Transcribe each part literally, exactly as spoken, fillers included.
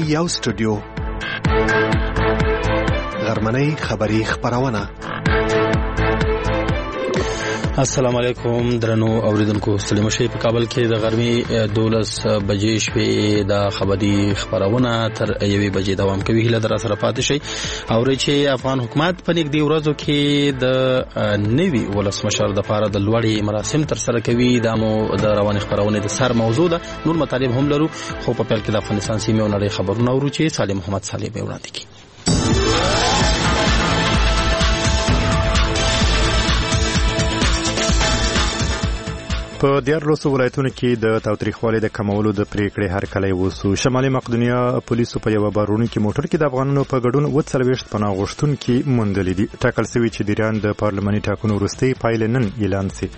یو سټوډیو غرمنۍ خبری خبرونه. السلام علیکم درنو اوریدونکو، سلام شي. په کابل کې د غرمې دولس بجې شوې د خبري خبرونه تر یوې بجې دوام کوي. هله در سره پاتې شي او چې افغان حکومت په نږدې ورځو کې د نوي ولسمشر د لپاره د لوړې مراسم تر سره کوي. د مو د روان خبرونه د سر موضوع ده. نور مطالب هم لرو، خو په پیل کې د افغانستان سیمه او نړۍ خبرونه ورو چې سالم محمد صالح به وړاندې کوي. په دیارلسو ولایتونو کې د تاوتریخوالي د کمولو د پریکړې هرکلی وسو. شمالي مقدونیا پولیسو په یو بارونکي موټر کې د افغانانو په ګډون اووه څلوېښت پناه غوښتونکي موندلي دي. ټاکل شوي چې د ایران د پارلماني ټاکنو وروستۍ پایلې نن اعلان شي.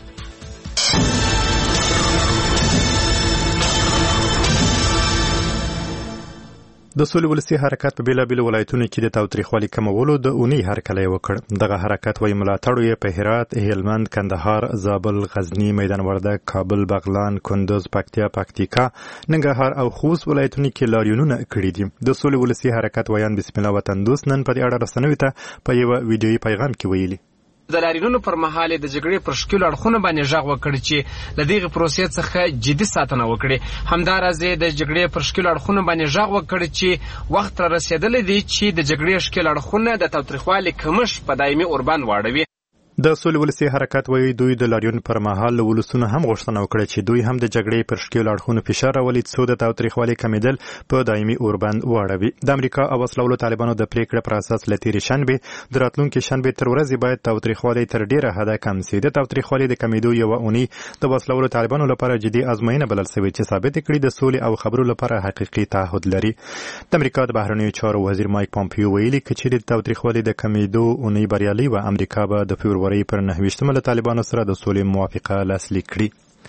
د سولې ولسي حرکت په بیلابیلو ولایتونو کې د تاوتریخوالي کمولو د اونۍ هرکلی وکړ. دغه حرکت وایي ملاتړ یې په هرات، هلمند، کندهار، زابل، غزنی، میدان وردګ، کابل، بغلان، کندوز، پکتیا، پکتیکا، ننګرهار او خوست ولایتونو کې لاریونونه کړي دي. د سولې ولسي حرکت ویان بسم الله وطن دوست نن په دې اړه رسنیو ته په یو ویډیويي پیغام کې ویلي د لاریونونو پر مهال د جګړې پر شکل اړخونه باندې ژغ وکړ چې د دغه پروسې څخه جدي ساتنه وکړي. همدارسه د جګړې پر شکل اړخونه باندې ژغ وکړ چې وخت را رسیدلی دی چې د جګړې شکل اړخونه د تاوتریخوالي کمښت په دایمي اوربان واړوي. د سولې ولسي حرکت وایي دوی د لاریون پر مهال له ولسونو هم غوښتنه وکړه چې دوی هم د جګړې پر شکل اړخونو فشار راولي څو د تاوتریخوالي کمیدل په دایمي اوربند واړوي. د امریکا او وسلوالو طالبانو د پریکړې پر اساس له تېرې شنبې د راتلونکي شنبې تر ورځې باید تاوتریخوالي تر ډېره حده کم شي. د تاوتریخوالي د کمیدو یوه اونۍ د وسلوالو طالبانو لپاره جدي ازموینه بلل شوې چې ثابت کړي د سولې او خبرو لپاره حقیقي تعهد لري. د امریکا د بهرنیو چارو وزیر مایک پامپیو ویلي چې د تاوتریخوالي د کمیدو اونۍ بریالي وه، امریکا به د فبرورۍ پر نهه ویشتمه له طالبانو سره د سولې موافقه لاسلیک کړي.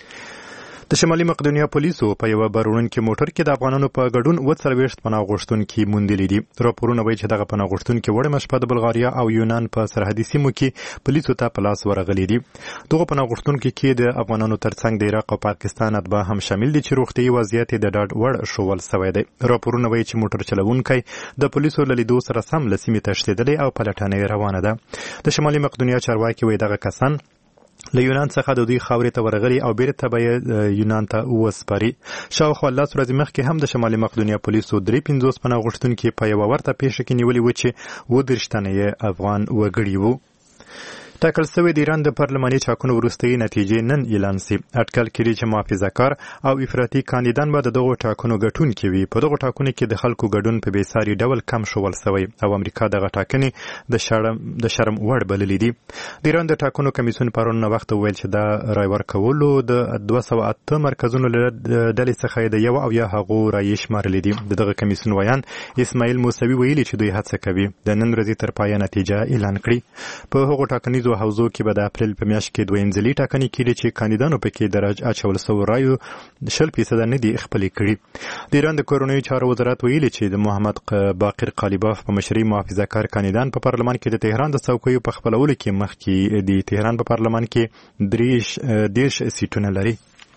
د شمالي مقدونیا پولیسو په یو بارونکي موټر کې د افغانانو په ګډون اووه څلوېښت پناه غوښتونکي موندلي دي. راپورونه وایي چې دغه پناه غوښتونکي وړمه شپه د بلغاریا او یونان په سرحدي سیمو کې پولیسو ته په لاس ورغلي دي. دغه پناه غوښتونکي کې د افغانانو ترڅنګ د عراق او پاکستان اتباع هم شامل دي چې روغتیايي وضعیت د ډاډ وړ ښوول شوی دی. راپورونه وایي چې موټر چلوونکی د پولیسو له لیدو سره سم له سیمې تښتېدلی او پلټنه روانه ده. د شمالي مقدونیا چارواکي وایي دغه کسان له یونان څخه د دوی خاورې ته ورغلي او بیرته به یې یونان ته وسپاري. شاوخوا لس ورځې مخکې هم د شمالي مقدونیا پولیسو درې پنځوس پناه غوښتونکي په یوه ورته پیښه کې نیولي وو چې اووه دېرش تنه یې افغان وګړي وو. ټاکل شوی د ایران د پارلماني ټاکنو وروستۍ نتیجې نن اعلان شي. اټکل کېږي چې محافظه‌کار او افراطي کاندیدان به د دغو ټاکنو ګټونکي وي. په دغو ټاکنو کې د خلکو ګډون په بېساري ډول کم ښوول شوی او امریکا دغه ټاکنې د شرم د شرم وړ بللي دي. د ایران د ټاکنو کمیسیون پرون وخت ویل چې د رای ورکولو د دوه سوه اته مرکزونو له ډلې څخه د یو او یا هغو رایې شمارلې دي. د دغه کمیسیون ویان اسماعیل موسوي ویلي چې دوی هڅه کوي د نن ورځې تر پایه نتیجه اعلان کړي. په هغو ټاکنیزو حوزو کې به د اپریل په میاشت کې دویم ځلي ټاکنې کېږي چې کاندیدانو پکې درج اچول شوو رایو شل فیصده نه دي خپلې کړي. د ایران د کورنیو چارو وزارت ویلي چې د محمد باقر قالیباف په مشرۍ محافظه‌کار کاندیدان په پارلمان کې د تهران د څوکیو په خپلولو کې مخکې د تهران په پارلمان کې درې دېرش سیټونه لري.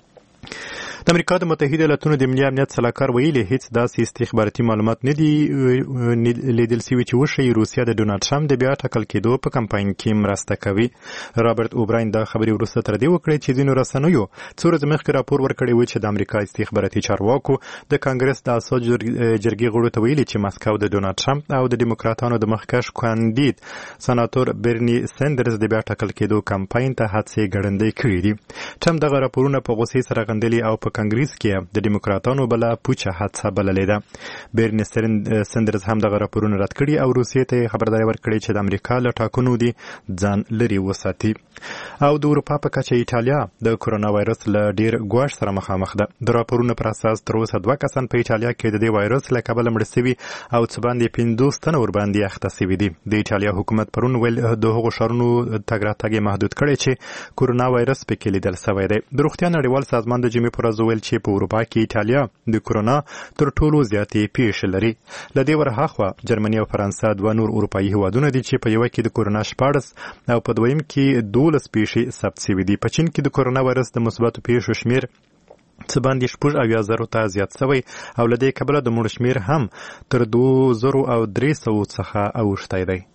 د امریکا د متحده ایالاتونو د ملي امنیت سلاکار ویلي هیڅ داسې استخباراتي معلومات نه دي لیدل شوي چې وښیي روسیه د ډونالډ ټرمپ د بیا ټاکل کېدو په کمپاین کې مرسته کوي. رابرټ اوبراین دا خبرې وروسته تر دې وکړې چې ځینو رسنیو څو ورځې مخکې راپور ورکړی و چې د امریکا استخباراتي چارواکو د کانګرس د اساسي جرګې غړو ته ویلي چې مسکو د ډونالډ ټرمپ او د ډیموکراتانو د مخکښ کاندید سناتور برني سندرز د بیا ټاکل کېدو کمپاین ته هڅې ګړندۍ کړي دي. ټرمپ دغه راپورونه په غوسې سره غندلي او په کانګریس کې د ډیموکراتانو بله پوچه حادثه بللې ده. برني سندرز هم دغه راپورونه رد کړي او روسیې ته خبرداری ورکړې چې د امریکا له ټاکنو دي ځان لرې وساتي. او د اروپا په کچه ایټالیا د کرونا وایرس له ډیر ګواښ سره مخامخ ده. د راپورونو پر اساس تر اوسه دوه کسان په ایټالیا کې د دې وایرس له کبله مړه شوي او څه باندې پنځوس تنه ورباندې اخته شوي دي. د ایټالیا حکومت پرون ویل د هغو ښارونو تګ راتګ محدود کړی چې کرونا وایرس پکې لیدل شوی دی. د روغتیا نړیوال سازمان د جمعې په ورځ ویل چې په اروپا کې ایټالیا د کرونا تر ټولو زیاتې پیښې لري. له دې ورهاخوا جرمني او فرانسه دوه نور اروپایي هیوادونه دي چې په یوه کې د کرونا شپاړس او په دویم کې دولس پیښې ثبت شوي دي. په چین کې د کرونا وایرس د مثبتو پیښو شمیر څه باندې شپږ اویا زرو ته زیات شوی او له دې کبله د مړو شمېر هم تر دوه زرو او درې سوو څخه اوښتی دی.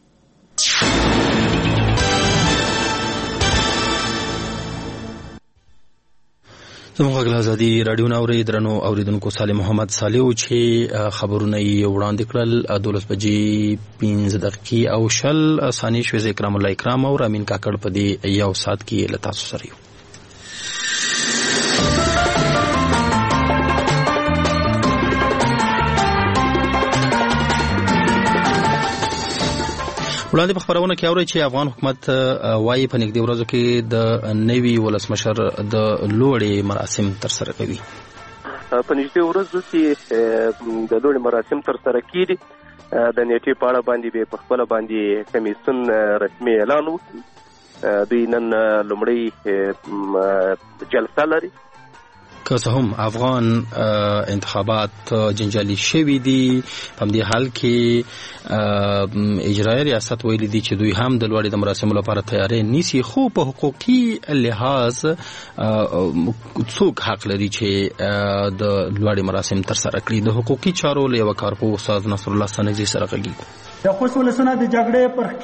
زموږ غږ ازادي رادیو ناوري درنو اوریدونکو صالح محمد صالح چې خبرونه یې وړاندې کړل دولس بجې پنځه دقیقې او شل ثانیې شوې. زه اکرام الله اکرام او رامین کاکړ په دې یو ساعت کې له تاسو سره یو. وړاندې په خبرونه کې اوري چې افغان حکومت وايي په نږدې ورځو کې د نوي ولسمشر د لوړې مراسم ترسره کوي. په نږدې ورځو کې د لوړې مراسم ترسره کیږي. د نیټې په اړه باندې به په خپل باندې کمیسیون رسمي اعلان وکړي. دوی نن لومړی جلسه لري. که څه هم افغان انتخابات جنجالي شوي دي، په همدې حال کې اجرایي ریاست ویلي دي چې دوی هم د لوړې د مراسمو لپاره تیاری نیسي، خو په حقوقي لحاظ څوک حق لري چې د لوړې مراسم ترسره کړي. د حقوقي چارو له یوه کارپوه استاد نصر الله سنجي سره غږیږو. د خوست ولسونه د جګړې پر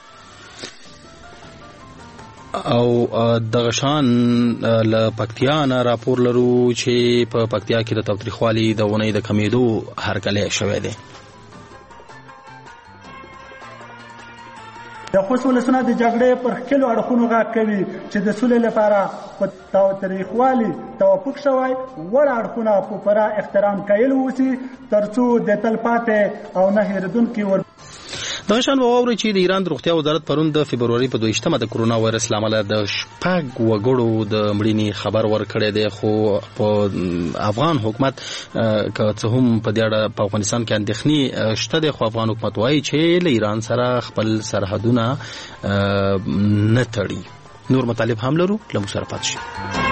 او دغه شان له پکتیا نه راپور لرو چې په پکتیا کې د تاوتریخوالي د ونې د کمیدو هرکلی شوی دی. د خوست ولسونه د جګړې پر ښکلو اړخونو غږ کوي چې د سولې لپاره په تاوتریخوالي توافق شوی وړ اړخونه په پوره احترام کیل وسی ترڅو د تلپاتې او نه هېرېدونکي ور دغه شان واوري چې د ایران د روغتیا وزارت پرون د فبروري په دویشتمه د کرونا وایرس له امله د شپږ وګړو د مړینې خبر ورکړی دی، خو په افغان حکومت که څه هم په دې اړه په افغانستان کې اندېښنې شته دی، خو افغان حکومت وایي چې له ایران سره خپل سرحدونه نه تړي. نور مطالب هم لرو، له موږ سره پاتې شئ.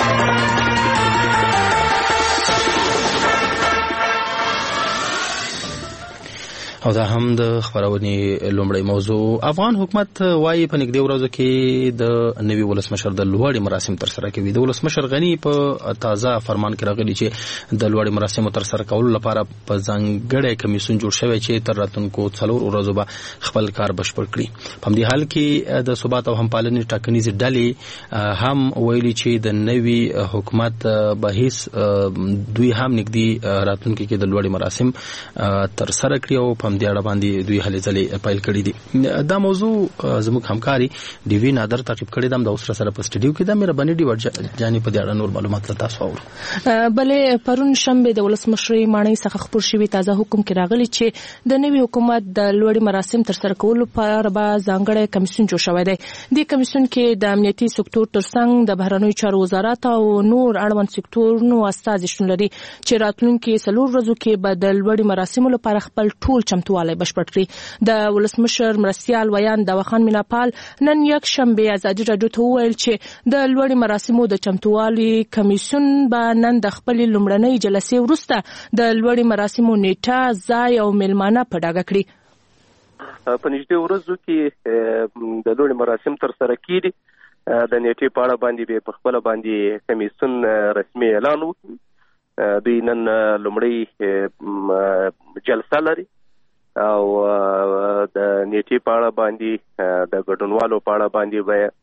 او دا هم د خبرونې لومړی موضوع. افغان حکومت وايي په نږدې ورځو کې د نوي ولسمشر د لوړې مراسم ترسره کوي. د ولسمشر غني په تازه فرمان کې راغلي چې د لوړې مراسمو ترسره کولو لپاره په ځانګړی کمیسیون جوړ شوی چې تر راتلونکو څلور ورځو به خپل کار بشپړ کړي. په همدې حال کې د ثبات او همپالنې ټاکنیزې ډلې هم ویلي چې د نوي حکومت به هیڅ دوی هم نږدې راتلونکي کې د لوړې مراسم ترسره کړي او هم د اړه باندې دوی هلې ځلې پیل کړي دي. دا موضوع زموږ همکاري ډیوی نادر تعقیب کړی دی. د اوس سره په سټډیو کې د مهرباني ډیو جانې په دې اړه نور معلومات له تاسو اورو. بلې پرون شنبه د ولسمشرۍ ماڼۍ څخه خپور شوی تازه حکم کې راغلی چې د نوي حکومت د لوړې مراسم ترسره کولو لپاره به ځانګړی کمیسیون جوړ شوی دی. دې کمیسیون کې د امنیتي سکتور ترڅنګ د بهرنیو چارو وزارت او نور اړوند سکتورونو استازي شتون لري چې راتلونکي څلور ورځو کې به د لوړې مراسمو لپاره خپل ټول چمتووالی بشپړ کړي. د ولسمشر مرستیال ویان داوخان میناپال نن یک شنبه ازادي راډیو ته وویل چې د لوړې مراسمو د چمتووالي کمیسیون به نن د خپلې لومړنۍ جلسې وروسته د لوړې مراسمو نیټه، ځای او میلمانه په ډاګه کړي. په نږدې ورځو کې د لوړې مراسم ترسره کیږي. د نیټې په اړه باندې به په خپل باندې کمیسیون رسمي اعلان وکړي. دوی نن لومړی جلسه لري او د نیټې په اړه باندې د ګډونوالو په اړه باندې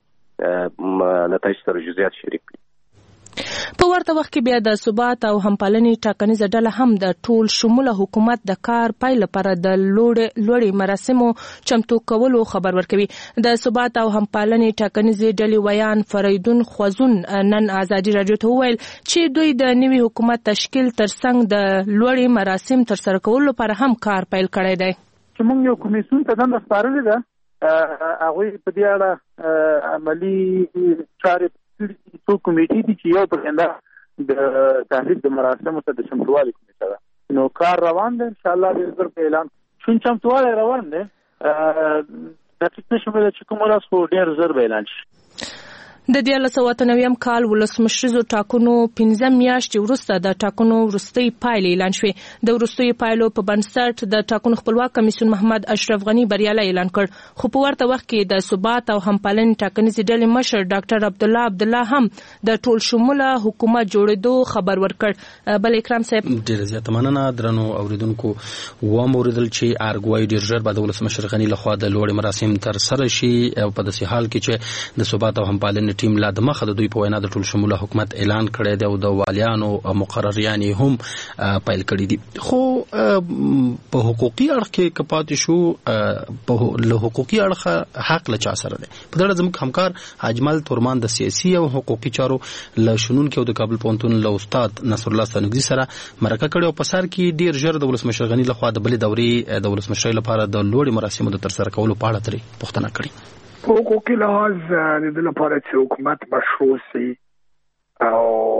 به له تاسو سره جزئیات شریک کړي. په ورته وخت کې بیا د ثبات او همپالنې ټاکنیزه ډله هم د ټول شموله حکومت د کار پیل لپاره د لوړې مراسمو چمتو کولو خبر ورکوي. د ثبات او همپالنې ټاکنیزې ډلې ویان فریدون خوازون نن ازادي راډیو ته وویل چې دوی د نوي حکومت تشکیل ترڅنګ د لوړې مراسم ترسره کولو لپاره هم کار پیل کړی دی. چې موږ یو کمیسیون ته دنده سپارلې ده، هغوی په دې اړه عملي چارې څو کمیټې دي چې یو پرېنده د تحریک د مراسمو ته د چمتووالي کمیټه ده. نو کار روان دی، انشاءالله ډېر ژر په اعلان شون چمتووالی روان دی. دقیق نشم ویلی چې کوم ورځ، خو ډېر ژر به اعلان شي. د دیارلس سوه اته نوي کال ولسمشریزو ټاکنو پنځه میاشتې وروسته د ټاکنو وروستۍ پایلې اعلان شوې. د وروستیو پایلو په بنسټ د ټاکنو خپلواک کمیسیون محمد اشرف غنی بریالی اعلان کړ، خو په ورته وخت کې د ثبات او همپالنې ټاکنیزې ډلې مشر ډاکټر عبدالله عبدالله هم د ټول شموله حکومت جوړېدو خبر ورکړ. بل اکرام صاحب ډېره زیاته مننه. درنو اوریدونکو وام اوریدل چې ارګوای ډېر ژر به د ولسمشر غني لخوا د لوړې مراسم تر سره شي او په داسې حال کې چې د ثبات او همپالنې ټیم لا د مخه د دوی په وینا د ټول شموله حکومت اعلان کړی دی او د والیانو مقرریان هم پیل کړي دي. خو په حقوقي اړخ کې کپاتې شو، په له حقوقي اړخ حق له چا سره دی. په دغه زموږ همکار اجمل تورمان د سیاسي او حقوقي چارو له شنونکو او د کابل پوهنتون له استاد نصر الله ستانکزي سره مرکه کړې او په سر کې ډیر ژر د ولسمشر غني لخوا د بلې دورې د ولسمشر لپاره د لوړې مراسمو د ترسره کولو په اړه ترې پوښتنه کړې. حقوقي لحاظ د دې لپاره چې حکومت مشروع شي او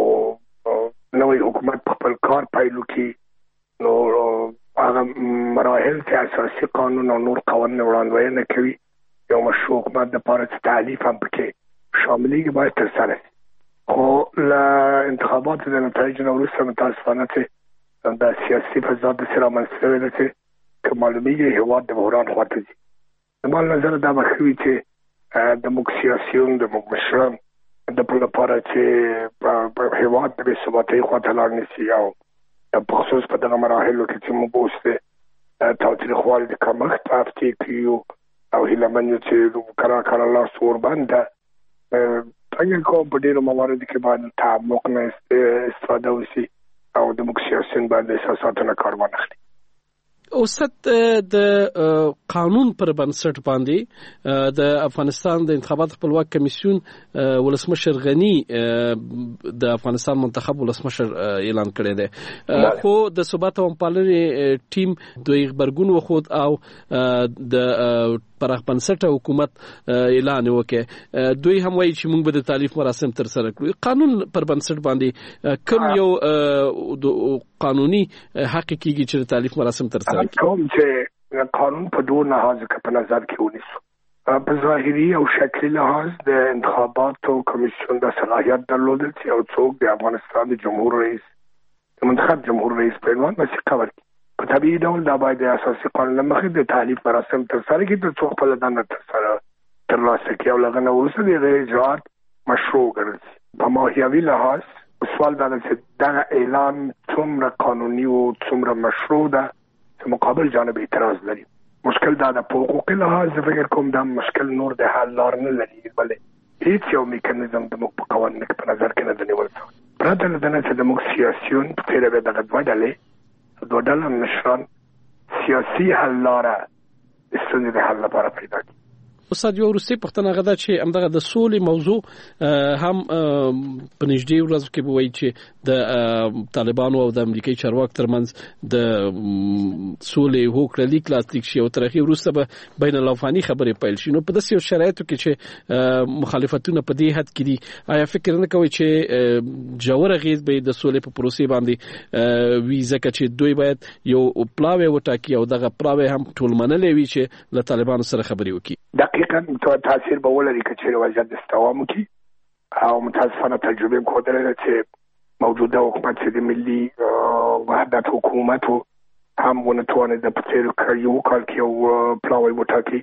نوې حکومت په خپل کار پیلو کې نو هغه مراحل چې اساسي قانون او نور قوانین وړاندوینه کوي، یو مشروع حکومت د لپاره چې تعلیف هم پکې شاملېږي باید ترسره شي. خو له انتخاباتو د نتایجو نه وروسته متاسفانه چې د سیاسي فضا داسې رامنځته شوې ده چې که معلومېږي هېواد د بحران خواته ځي. زما له نظره دا به ښه وي چې د موږ سیاسیون د موږ مشران د په لپاره چې هېواد د بې ثباتۍ خواته لاړ نه شي او په خصوص په دغه مراحلو کې چې موږ اوس د تاوتریخوالي د کمښت په هفتې کې یو او هیله من یو چې کرا کرا لاس وربند ده څنګه کوم په ډېرو مواردو کې باید تعمق نه استفاده وشي او د موږ سیاسیون باید د احساساتو نه کار وانخلي. اوسط د قانون پر بنسټ باندې د افغانستان د انتخابات خپلواک کمیسیون ولسمشر غنی د افغانستان منتخب ولسمشر اعلان کړی دی، خو د ثبات او همپالنې ټیم دوی خبرګون وخود او د پراخ بنسټه حکومت اعلان وکړ. دوی هم وایي چې موږ به د تعلیف مراسم تر سره کړو. قانون پر بنسټ باندې کوم یو قانوني حق کیږي چې د تعلیف مراسم تر سره کړي؟ کوم چې قانون په دوه لحاظ کې په نظر کې ونیسو. په ظاهري او شکلي لحاظ د انتخاباتو کمیسیون د صلاحیت درلودل چې یو څوک د افغانستان د جمهور رئیس د منتخب جمهور رئیس په عنوان وثیقه ورکړي. په طبیعي ډول دا باید د اساسي قانون له مخې د تعلیف مراسم تر سره کړي تر څو خپله دنده ترسره ترلاسه کړي او له هغه نه وروسته د هغې اجراات مشروع ګڼل شي. په ماهیوي لحاظ سوال دا ده چې دغه اعلان څومره قانوني او څومره مشروع ده چې مقابل جانب اعتراض لري. مشکل دا ده په حقوقي لحاظ زه فکر کوم دا مشکل نور د حل لار نه لري، بلې هیڅ یو میکانیزم د موږ په قوانینو کې په نظر کې نه دی نیول شوی. پرته له دې نه چې د موږ سیاسیون په څېر به دغه دوه ډلې دوه ډله مشران سیاسي حل لاره د ستونزې د حل لپاره پیدا کړي. استاد یو وروستۍ پوښتنه هغه ده چې همدغه د سولې موضوع هم په نږدې ورځو کې به وایي چې د طالبانو او د امریکایي چارواکو ترمنځ د سولې هوکړه لیک لاسلیک شي او تر هغې وروسته به بین الافغاني خبرې پیل شي. نو په داسې یو شرایطو کې چې مخالفتونه په دې حد کې دي، آیا فکر نه کوئ چې ژور اغېز به د سولې په پروسې باندې وي، ځکه چې دوی باید یو پلاوی وټاکي او دغه پلاوی هم ټول منلی وي چې له طالبانو سره خبرې وکړي؟ دقیقاً تاثیر به ولري که چیرې وضعیت دوام وکړي او متاسفانه تجربه هم ښودلې ده چې موجوده حکومت چې د ملي وحدت حکومت هم ونه توانېده په تېر یو کال کې یو پلاوی وټاکي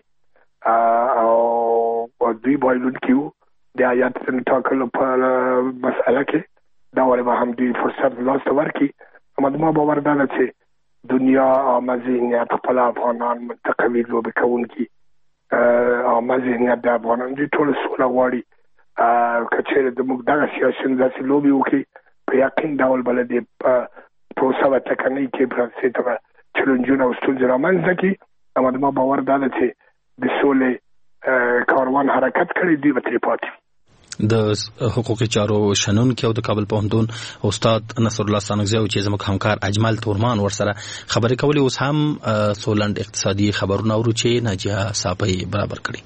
او دوی بایلونکي وو د هیات د ټاکلو په مسأله کې. دا ولې به هم دوی فرصت لاسته ورکړي. اما زما باور دا ده چې دنیا عامه ذهنیت خپل افغانان منتقوي لوبې کوونکي عامه ذهنیت د افغانانو دوی ټول سوله غواړي. که چېرې د موږ دغه سیاسیون داسې لوبې وکړي په یقین ډول به له دې پروسه به ټکنۍ کې فرانسې ته به چلنجونه او ستونزې رامنځته کړي. اما زما باور دا ده چې د سولې کاروان حرکت کړی، دوی به ترې پاتې وي. د حقوقي چارو شنونکي او د کابل پوهنتون استاد نصر الله ستانکزي او چې زموږ همکار اجمل تورمان ورسره خبرې کولې. اوس هم سولند اقتصادي خبرونه اورو چې ناجیه صاحب برابر کړي.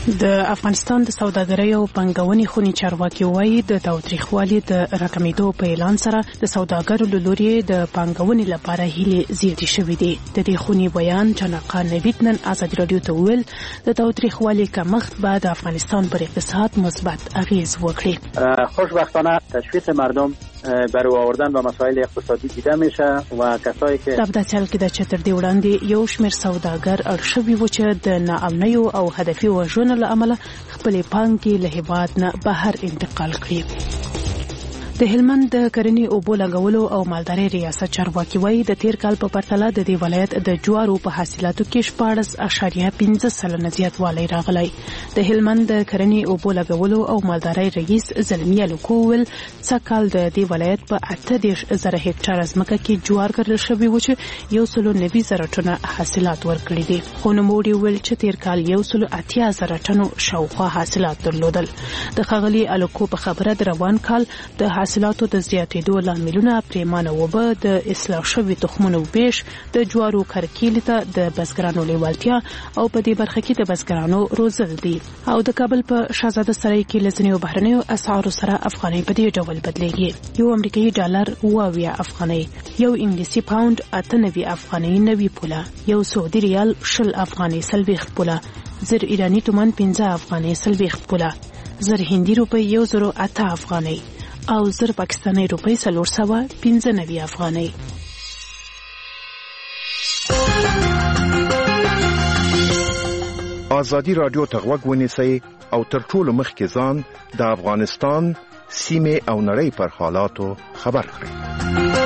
د افغانستان د سوداګرۍ او پانګونې خونی چارواکي وایي د تاوتریخوالي د راکمېدو په اعلان سره د سوداګرو له لوري د پانګونې لپاره هیلې زیاتې شوې دي. د دې خونی بیان جنقا نوید نن آزاد رادیو ته وویل د تاوتریخوالي کمښت به د افغانستان پر اقتصاد مثبت اغیز وکړي. خوشبختانه تشویق مردم برای آوردن به مسائل اقتصادی دیده میشه و کسایی که د بداتل کې د چتر دی وړاندې یو شمېر سوداګر اړشوي و چې د ناامنیو او هدفي وژنو له امله خپل پانګې له هیواد نه بهر انتقال کړي. د هلمند د کرنې اوبو لګولو او مالدارۍ ریاست چارواکي وایي د تیر کال په پرتله د دې ولایت د جوارو په حاصلاتو کې شپاړس اعشاریه پنځه سلنه زیاتوالی راغلی. د هلمند د کرنې اوبو لګولو او مالدارۍ رئیس زلمی الکو ویل څه کال د دې ولایت په اته دېرش زره هکټاره ځمکه کې جوار کرل شوي و چې یو سلو نوي زره ټنه حاصلات ورکړي دي. خو نوموړي ویل چې تیر کال یو سلو اتیا زره ټنو شاوخوا حاصلات درلودل. د ښاغلي الکو په خبره د روان کال د حاصلاتو د زیاتېدو لاملونه پریمانه وبه د اصلاح شوي تخمونو ویش د جوارو کرکیلې ته د بزګرانو لیوالتیا او په دې برخه کې د بزګرانو روزل دي. او د کابل په شاهزاده سرای کې لزنیو بهرنیو اسعارو سره افغاني په دې ډول بدلېږي. یو امریکایي ډالر اووه افغاني، یو انګلیسي پاوند اته نوي افغاني نوي پوله، یو سعودي ریال شل افغاني سلويخت پوله، زر ایرانی تومان پنځه افغاني سلويخت پوله، زر هندي روپی یو زرو اته افغاني او زر پاکستانی روپی سلور سوه پنځه نوي افغاني. آزادی رادیو ته غوږ ونیسئ او تر ټولو مخکې ځان د افغانستان سیمې او نړۍ پر حالاتو خبر کړئ.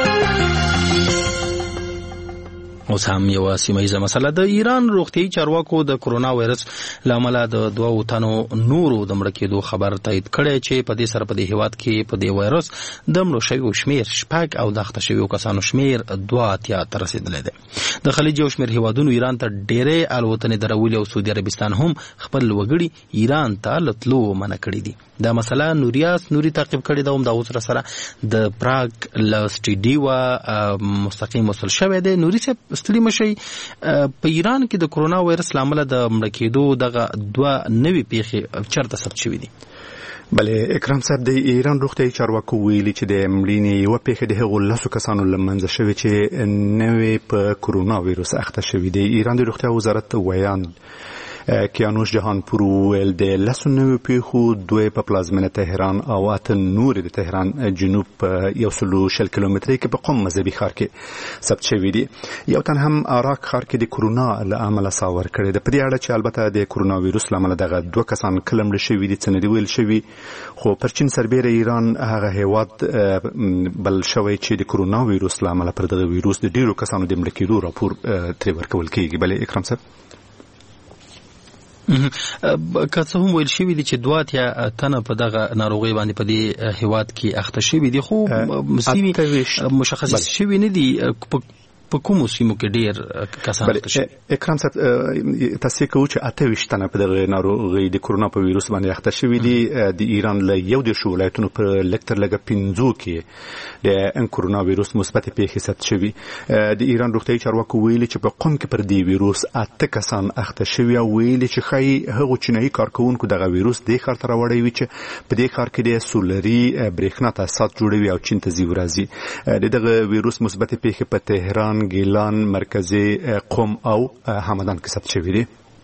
اوس هم یو سیمایي مسله د ایران روغتیايي چارواکو د کرونا وایرس لامل د دوه تنو نورو د مړ کېدو خبر تایید کړی چې په دې سره په دې هیواد کې په دې وایرس د مړو شویو شمیر شپږ او د اخته شویو کسانو شمیر دوه اتیا ته رسیدلی دی. د خلیج یو شمیر هیوادونو ایران ته ډېرې الوتنې درولې او سعودي عربستان هم خپل وګړي ایران ته له تلو منع کړي دي. دا مسله نوریاس نوري تعقیب کړي ده. هم د اوس سره د پراګ له سټډي و مستقیم وصل شوی دی. نوري صاحب ستړي مشي په ایران کې د کرونا وایرس لامل د مړ کېدو دغه دوه نوي پیښې چرته ثبت شوي دي؟ بله اکرام صاحب، د ایران روغتیايي چارواکو ویلي چې د مړینې یوه پیښه د هغو لسو کسانو له منځه شوې چې نوې په کرونا ویروس اخته شوي دي. ایران د روغتیا وزارت ویان کیانوش جهانپور ویل د لسو نوي پیښو دوی په پلازمینه تهران او اته نورې د تهران جنوب په یو سلو شل کیلومترۍ کې په قم مذهبي ښار کې ثبت شوي دي. یو تن هم عراق ښار کې د کرونا له امله ساه ورکړې ده. په دې اړه چې البته د کرونا ویروس له امله دغه دوه کسان کله مړه شوي دي څه نه دي ویل شوي، خو پر چین سربیره ایران هغه هیواد بل شوی چې د کرونا ویروس له امله پر دغه ویروس د ډیرو کسانو د مړه کېدو راپور ترې ورکول کېږي. بله اکرام صاحب، که څه هم ویل شوي دي چې دوه اتیا تنه په دغه ناروغۍ باندې په دې هیواد کې اخته شوي دي، خو سیمې مشخص شوي نه دي په کومو سیمو کې ډېر کسان اخته شوي. اکرام صاحب، تاسې کوو چې اته ویشت تنه په دغه ناروغۍ د کرونا په ویروس باندې اخته شوي دي. د ایران له یو دېرشو ولایتونو په لږ تر لږه پنځو کې د کرونا ویروس مثبتې پیښې ثبت شوي. د ایران روغتیايي چارواکو ویلي چې په قم کې پر دې ویروس اته کسان اخته شوي او ویلي چې ښایي هغو چینایي کارکوونکو دغه ویروس دې ښار ته راوړی وي چې په دې ښار کې د سولري برېښنا تاسیسات جوړوي او چین ته ځي ورځي. د دغه ویروس مثبتې پیښې په تهران، ګیلان، مرکزي قم او همدان کې ثبت شوي دي.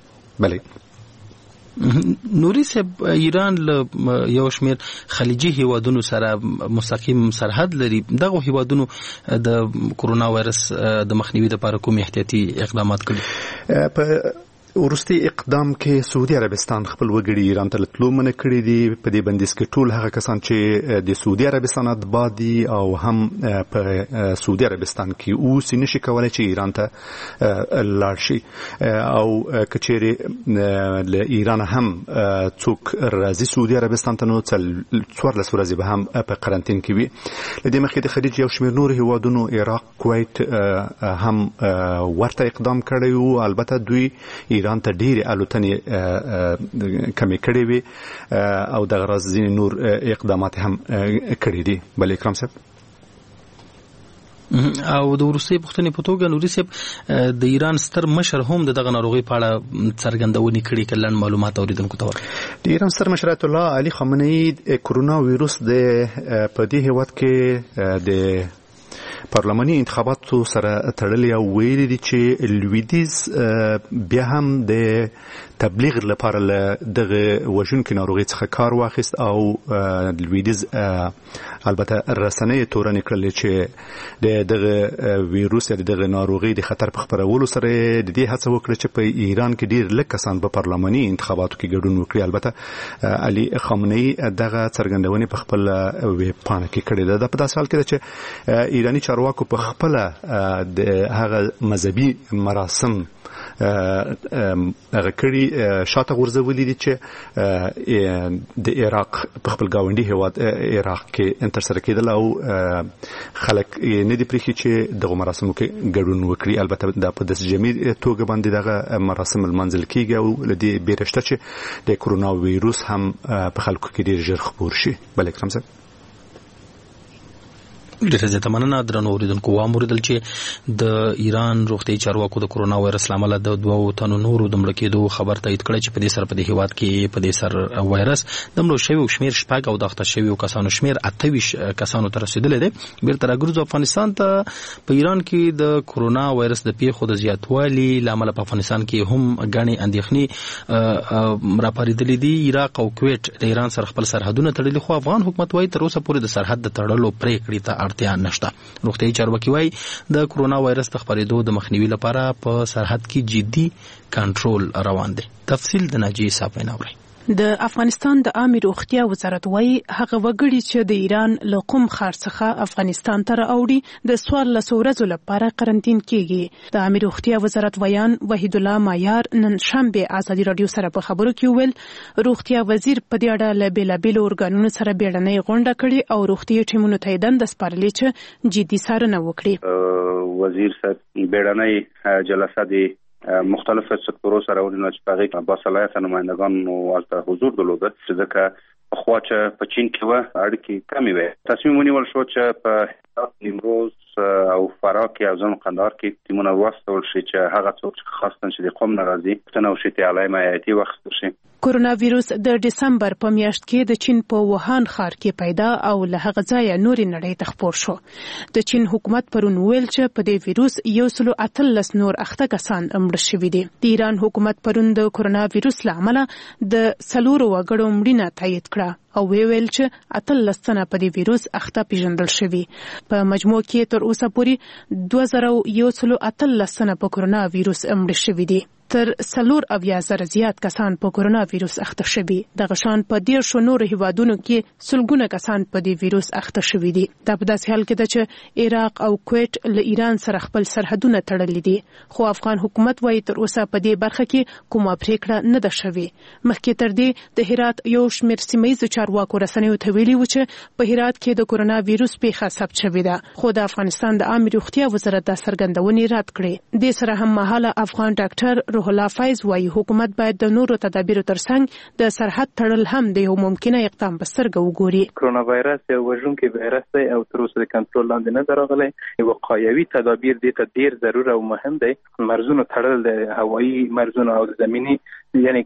بله نوري صاحب، ایران له یو شمیر خلیجي هیوادونو سره مستقیم سرحد لري. دغه هیوادونو د کرونا وایرس د مخنیوي لپاره کوم احتیاطي اقدامات کړي؟ په وروستي اقدام کې سعودي عربستان خپل وګړي ایران ته تلو منع کړي دي. په دې بندیز کې ټول هغه کسان چې د سعودي عربستان اتباع دي او هم په سعودي عربستان کې اوسي نشي کولی چې ایران ته لاړ شي، او که چیرې له ایران هم څوک راځي سعودي عربستان ته نو څوارلس ورځې به هم په قرنطین کې وي. له دې مخکې د خلیج یو شمېر نور هیوادونو عراق، کویت هم ورته اقدام کړی وو. البته دوی ایران ته ډېرې الوتنې کمې کړې وي او دغه راز ځینې نور اقدامات هم کړي دي. بله اکرام صاحب، او د روسي پښتنې په توګه نوري صاحب د ایران ستر مشر هم دغه ناروغي په اړه څرګندونې کړې کلن معلومات اوریدونکو ته ورکړي. د ایران ستر مشر آیت الله علي خامنه‌ای کرونا وایروس د په دې هیواد کې د پارلماني انتخاباتو سره تړلې او ویلي دي چې لویدیز بیا هم د تبلیغ لپاره له دغه وژونکو ناروغي څخه کار واخیست او لویدیز البته رسنۍ تورن کړل چې د دغه ویروس یا دغه ناروغي د خطر په خبرولو سره د دې هڅه وکړه چې په ایران کې ډیر لږ کسان په پارلماني انتخاباتو کې ګډون وکړي. البته علي خامنه‌ای دغه څرګندونې په خپل ویب پاڼه کې کړې ده. د په داسې حال کې چې ایرانی چارواکو په خپل د هغه مذهبي مراسم هغه کړي شاته غورځولې دي چې د عراق په خپل گاونډي هیواد عراق کې انتر سره کېدل او خلک نه دي پرېښي چې دغه مراسمو کې ګډون وکړي. البته د په داس جمعي توګه باندې دغه مراسم المنزل کېږي او لدی بیرشته چې د کرونا وایروس هم په خلکو کې ډیر ژر خپور شي. بل اکرام صاحب ډیره زیاته مننه. درنو اوریدونکو واموریدل چې د ایران روغتي چارواکو د کرونا وایرس لامل د دوه تنو نورو د مړ کېدو خبر تایید کړی چې په دې سره په دې هیواد کې په دې سر وایرس د مړو شویو شمیر شپږ او د اخته شویو کسانو شمیر اته ویشت کسانو ته رسیدلی دی. بیرته راګرځو افغانستان ته. په ایران کې د کرونا وایرس د پیښو د زیاتوالي لامل په افغانستان کې هم غني اندېښنې راپاریدلې دي. عراق او کویت د ایران سره خپل سرحدونه تړلي خو افغان حکومت وايي تر اوسه پورې د سرحد د تړلو پریکړې ته اړتیا نشته. روغتي چارواکي وايي د کرونا وایرس د خپرېدو د مخنیوي لپاره په سرحد کې جدي کنټرول روان دی. تفصیل د ناجی صاحب ویناوري. د افغانستان د عامه روغتیا وزارت وايي هغه وګړي چې د ایران له قم ښار څخه افغانستان ته راوړي د سوال له ورځو لپاره قرنټین کیږي. د عامه روغتیا وزارت ویان وحید الله مایار نن شنبه ازادي رادیو سره په خبرو کې ویل روغتیا وزیر په دې اړه له بیلابیل اورګانونو سره بیړنۍ غونډه کړې او روغتي ټیمونو ته دند سپارلې چې جدي څارنه وکړي. وزیر صاحب بیړنۍ جلسه دی مختلف سکتورو سره ونیول چې په هغه کې باصلاحیته نمائندگان او البته حضور درلوده چې ځکه خو چې په چین کې و اړیکې کمې وې. تصمیم ونیول شو چې په نیمروز او فراه کې او ځم قندهار کې ټیمونه واستول شي چې هغه څوک چې خاصتن چې د قوم نه راځي پښتنه او شتي علای مایاتي وخت شي. کورونا ویروس د دسمبر په میاشت کې د چین په ووهان ښار کې پیدا او له هغه ځایه نورې نړۍ ته خپور شو. د چین حکومت پرون ویل چې په دې ویروس یو سل اتلس نور اخته کسان مړه شوي دي. د ایران حکومت پرون د کورونا ویروس له امله د څلورو وګړو مړینه تایید کړه او ویل چې اتلس تنه په دې ویروس اخته پیژندل شوي. په مجموع کې تر اوسه پورې دوه زره یو سل اتلس تنه په کورونا ویروس مړه شوي دي. تر څلور اویا زره زیات کسان په کورونا ویروس اخته شوي. دغه شان په ډیر شو نور هیوادونو کې سلګونه کسان په دې ویروس اخته شوي دي. دا په داسې حال کې ده چې عراق او کویت له ایران سره خپل سرحدونه تړلي دي خو افغان حکومت وايي تر اوسه په دې برخه کې کومه پریکړه نه ده شوې. مخکې تر دې د هرات یو شمېر سیمه‌ییزو چارواکو رسنیو ته ویلي و چې په هرات کې د کورونا ویروس پیښه ثبت شوې ده خو د افغانستان د عامه روغتیا وزارت دا څرګندونې رد کړې. د سره هم مهاله افغان ډاکټر روح الله فایز وايي حکومت باید د نورو تدابیرو ترڅنګ د سرحد تړل هم د یو ممکنه اقدام په سترګه وګوري. کرونا وایرس یو وژونکی وایرس دی او تر اوسه د کنټرول لاندې نه راغلی. وقایوي تدابیر دې ته ډیر ضرور او مهم دی. مرزونه تړل د هوایي مرزونه او زمینی یعنی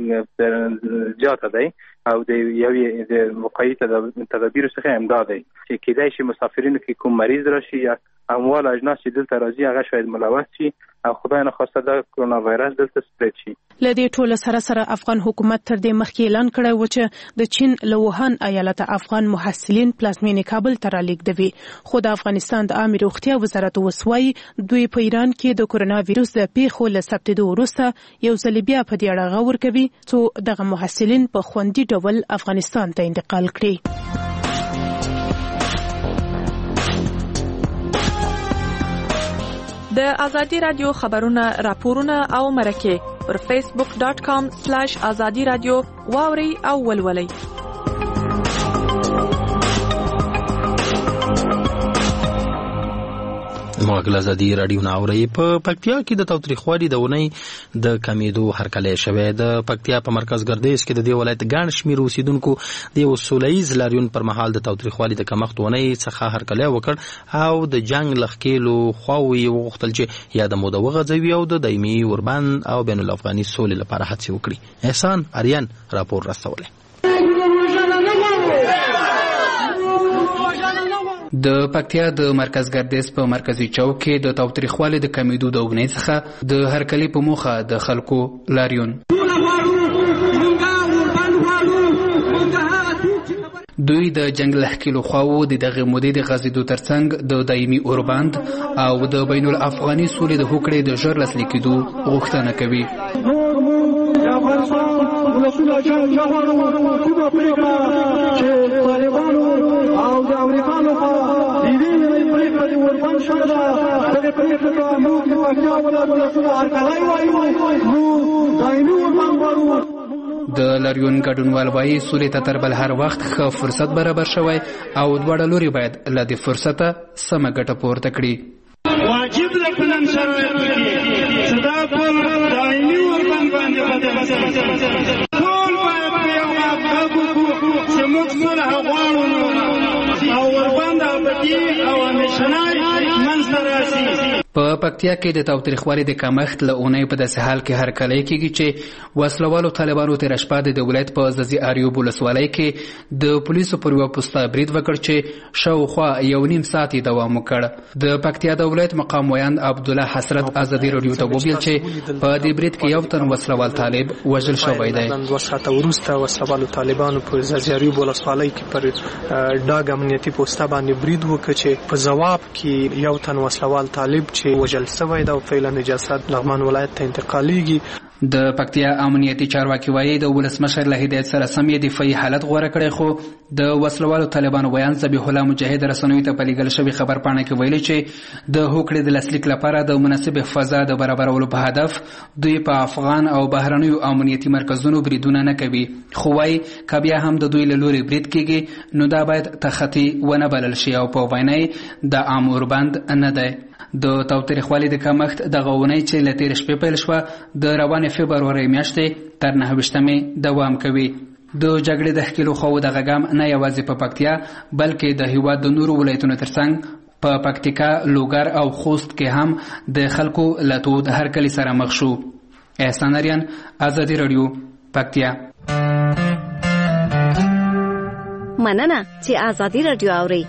ګټه زیاته دی او د یوې د وقایي تدابیر څخه امداد دی چې کېدای شي مسافرینو کې کوم مریض راشي یا اموال اجناس چې دلته راځي هغه شاید ملوث شي او خدای نه خواسته دا کرونا وایرس دلته سپریډ شي. له دې ټولو سره سره افغان حکومت تر دې مخکې اعلان کړی و چې د چین له ووهان ایالت افغان محصلین پلازمینې کابل ته رالیږدوي خو د افغانستان د عامه روغتیا وزارت وسوي دوی په ایران کې د کرونا ویروس د پیښو له ثبتېدو وروسته یو ځل بیا په دې اړه غور کوي چې دغه محصلین په خوندي ډول افغانستان ته انتقال کړي. د ازادي رادیو خبرونه راپورونه او مرکه پر فیسبوک ډاټ کام سلیش ازادي رادیو واوري او ولولئ. موږ ازادي رادیو ناوړي په پکتیا کې د تاوتریخوالي د ونی د کمیدو هرکلی شوی د پکتیا په مرکز ګردیز کې د دې ولایت ګڼ شمېر اوسیدونکو د وسولهییز لاریون پر مهال د تاوتریخوالي د کمښت ونی څخه هرکلی وکړ او د جنگ لخکېلو خواوې وغوښتل چې یا د موده وغځوي او د دایمي اوربند او بین الافغاني سولې لپاره هڅې وکړي. احسان اریان راپور راستولی. د پکتیا د مرکز ګردیز په مرکزی چوک کې د تاوتریخوالي د کمیدو د وګنۍ څخه د هرکلی په موخه د خلکو لاریون. دوی د جنگ لهکلو خواو د دغه مودې د غزیدو ترڅنګ د دایمي اوربند او د بین الافغاني سولې د هوکړې د ژر لاسلیک کېدو غوښتنه کوي. د لاریون ګډونوال وایي سولې ته تر بل هر وخت ښه فرصت برابر شوی او دواړه لوري باید له دې فرصته سمه ګټه پورته کړي. واجب ده په نن شرایطو کې چې دا ټول دایمي اوربند باندې ټول باید په یو غږ وکړو چې موږ صلح غواړو او اوربند ابدي او همیشنی منځته راشي. په پکتیا کې د تاوتریخوالي د کمښت له اونۍ په داسې حال کې هرکلی کېږي چې وسلوالو طالبانو تېره شپه د ولایت په ځاځي اریوب ولسوالۍ کې د پولیسو پر یوه پوسته برید وکړ چې شاوخوا یو نیم ساعت یې دوام وکړ. د پکتیا د ولایت مقام ویاند عبدالله حسرت ازادي راډیو ته وویل چې په دې برید کې یو تن وسلوال طالب وژل شوی دی. دوه ساعته وروسته وسلوالو طالبانو په ځاځي اریوب ولسوالۍ کې پر ډاګ امنیتي پوسته باندې برید وکړ چې په ځواب کې یو تن وسلوال طالب چې وژل شوی دی او فعلا جسد لغمان ولایت ته انتقالیږي. د پکتیا امنیتي چارواکي وایي د ولسمشر له هدایت سره سم یې دفاعي حالت غوره کړی، خو د وسلوالو طالبانو ویان ذبیح الله مجاهد رسنیو ته په لیږل شوې خبرپاڼه کې ویلي چې د هوکړې د لاسلیک لپاره د مناسبې فضا د برابرولو په هدف دوی په افغان او بهرنیو امنیتي مرکزونو بریدونه نه کوي، خو وایي که بیا هم د دوی له لوري برید کېږي نو دا باید تخطي ونه بلل شي او په وینا یې د عام اوربند نه دی. د تاوتریخوالي د کمښت دغه اونۍ چې له تېرې شپې پیل شوه د روانې فبرورۍ میاشتې تر نهه ویشتمې دوام کوي. د جګړې د ښکېلو خواو دغه ګام نه یوازې په پکتیا بلکې د هېواد د نورو ولایتونو ترڅنګ په پکتیکا، لوګر او خوست کې هم د خلکو له تود هرکلي سره مخ شو. احسان اریان، ازادي راډیو، پکتیا. مننه چې ازادي راډیو اورئ.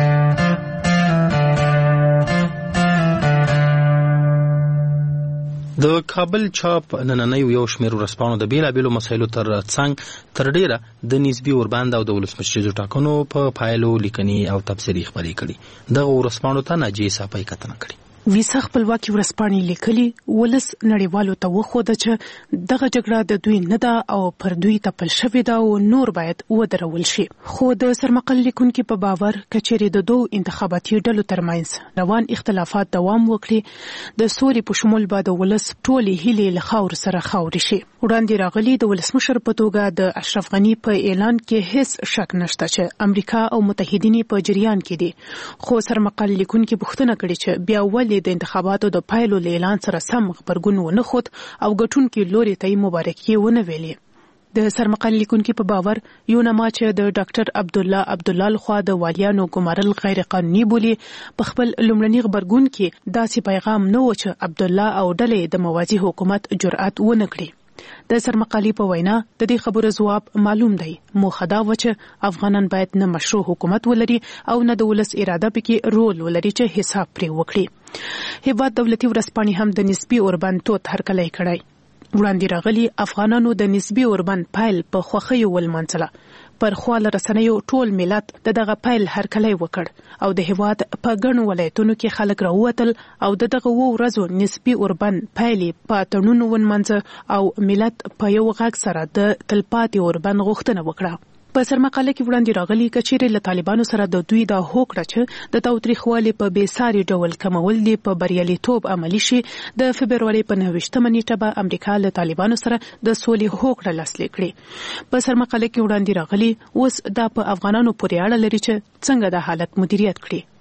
د کابل چاپ نننۍ یو شمېر ورځپاڼو د بېلابېلو مسایلو تر څنګ تر ډېره د نسبي اوربند او د ولسمشریزو ټاکنو په پایلو لیکنې او تبصرې خپرې کړي. دغه ورځپاڼو ته ناجیې صافۍ کتنه کړې. ویسه خپلواکي ورځپاڼې لیکلي ولس نړیوالو ته وښوده چې دغه جګړه د دوی نه ده او پر دوی تپل شوې ده او نور باید ودرول شي. خو د سرمقل لیکونکي په باور که چیرې د دوو انتخاباتي ډلو ترمنځ روان اختلافات دوام وکړي د سولې په شمول به د ولس ټولې هیلې له خاورو سره خاورې شي. وړاندې راغلي د ولسمشر په توګه د اشرف غني په اعلان کې هیڅ شک نشته چې امریکا او متحدین په جریان کې دي، خو سرمقل لیکونکي پوښتنه کړې چې بیا ولې د انتخاباتو د پایلو له اعلان سره سم غبرګون ونه ښود او ګټونکي لوري ته یې مبارکي ونه ویلې. د سرمقل لیکونکي په باور یو نما چې د ډاکټر عبدالله عبدالله لخوا د والیانو ګمارل غیر قانوني بولي، په خپل لومړني غبرګون کې داسې پیغام نه و چې عبدالله او ډلې د موازي حکومت جرأت ونه کړي. د سرمقالي په وینا د دې خبرو ځواب معلوم دی، موخه دا و چې افغانان باید نه مشروع حکومت ولري او نه د ولس اراده پکې رول ولري چې حساب پرې وکړي. هیواد دولتي ورځپاڼې هم د نسبي اوربند تود هرکلی کړی. وړاندې راغلي افغانانو د نسبي اوربند پایل په خوښیو ولمانځله. پر خواله رسنیو ټول ملت د دغه پیل هرکلی وکړ او د هیواد په ګڼو ولایتونو کې خلک راووتل او د دغه اوو ورځو نسبي اوربند پیلې په تړونونو ونمانځه او ملت په یو غږ سره د تلپاتې اوربند غوښتنه وکړه. په سرمقاله کې وړاندې راغلي که چیرې له طالبانو سره د دوی دا هوکړه چې د تاوتریخوالي په بېساري ډول کمول دي په بریالیتوب عملي شي، د فبرورۍ په نهه ویشتمه نیټه به امریکا له طالبانو سره د سولې هوکړه لاسلیک کړي. په سرمقاله کې وړاندې راغلي اوس دا په افغانانو پورې اړه لري چې څنګه د حالت مدیریت کړي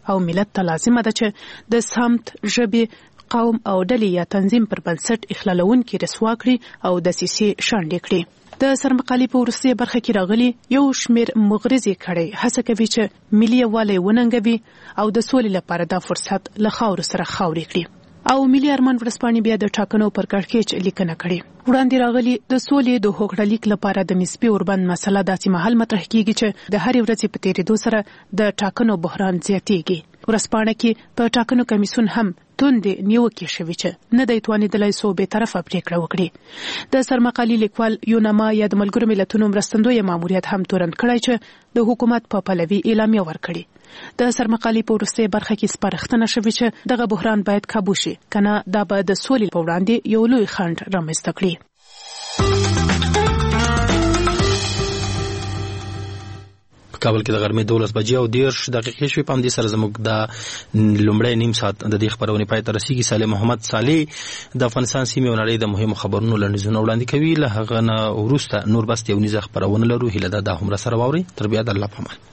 او ملت ته لازمه ده چې د سمت ژبې قوم او ډلې یا تنظیم پر بنسټ اخلالونکي رسوا کړي او د سیسي شاندې کړي. د سرمقالي په وروستۍ برخه کې راغلي یو شمیر مغرضي کړي هڅه کوي چې ملي یووالی وننګوي او د سولې لپاره دا فرصت له خاورو سره خاورې کړي. او ملي ارمان ورځپاڼې بیا د ټاکنو پر کړکېچ لیکنه کړې. وړاندې راغلي د سولې د هوکړلیک لپاره د نسبي اوربند مسله داسې مهال مطرح کیږي چې د هرې ورځې په تیریدو سره د ټاکنو بحران زیاتېږي. ورځپاڼه کې په ټاکنو کمیسیون هم توندې نیوکې شوې چې نه دی توانېدلی څو بې طرفه پرېکړه وکړي. د سرمقالي لیکوال یوناما یا د ملګرو ملتونو مرستندویه ماموریت هم تورن کړی چې د حکومت په پلوي اعلامیه ورکړي. د سرمقالي په وروستۍ برخه کې سپارښتنه شوې چې دغه بحران باید کابو شي کنه دا به د سولې په وړاندې یو لوی خنډ رامنځته کړي. کابل کې د غرمې دولس بجې او دیرش دقیقې شوې. په همدې سره زموږ د لومړی نیم ساعت د دې خبرونې پای ته رسیږي. صالح محمد صالح د افغانستان سیمې او نړۍ د مهمو خبرونو لنډیزونه وړاندې کوي. له هغه نه وروسته نور بس یو نیزه خبرونه لرو. هیله ده دا هم را سره واورئ. تر بیا د الله په امان.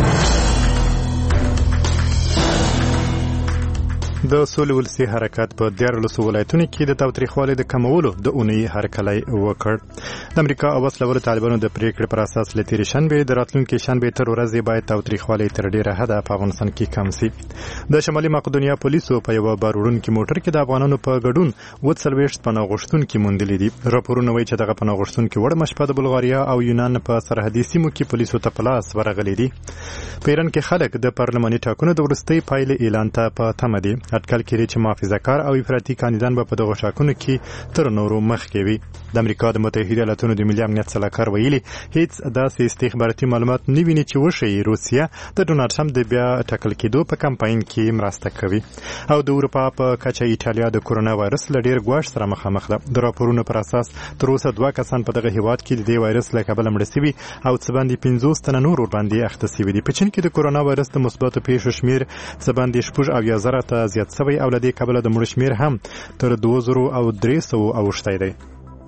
د سولې ولسي حرکت په دیارلسو ولایتونو کې د تاوتریخوالي د کمولو د اونۍ هرکلی وکړ. د امریکا او وسلوالو طالبانو د پریکړې پر اساس له تېرې شنبې د راتلونکي شنبې تر ورځې باید تاوتریخوالي تر ډېره حده په افغانستان کې کم سي. د شمالي مقدونیا پولیسو په یوه بار وړونکي موټر کې د افغانانو په ګډون اووه څلوېښت پناه غوښتونکي موندلي دي. راپورونه وایي چې دغه پناه غوښتونکي وړمه شپه د بلغاریا او یونان په سرحدي سیمو کې پولیسو ته په لاس ورغلي دي. په ایران کې خلک د پارلماني ټاکنو د وروستۍ پایلې اعلان ته په تمه دي. اټکل کېږي چې محافظه‌کار او افراطي کاندیدان به په دغو ټاکنو کې تر نورو مخکې وي. د امریکا د متحده ایالاتونو د ملي امنیت سلاکار ویلي هیڅ داسې استخباراتي معلومات نه ویني چې وښیي روسیه د ډونالډ ټرمپ د بیا ټاکل کېدو په کمپاین کې مرسته کوي. او د اروپا په کچه ایټالیا د کورونا وایرس له ډېر ګواښ سره مخامخ ده. د راپورونو پر اساس تر اوسه دوه کسان په دغه هیواد کې د دې وایرس له کبله مړه سوي او څه باندې پنځوس تنه نور ورباندې اخته سوي دي. په چین کې د کورونا وایرس د مثبتو پیښو شمېر څه باندې شپږ اویا زره ته زیات سوی او له دې کبله د مړو شمېر هم تر دوه زرو او درې سوو اوښتی دی.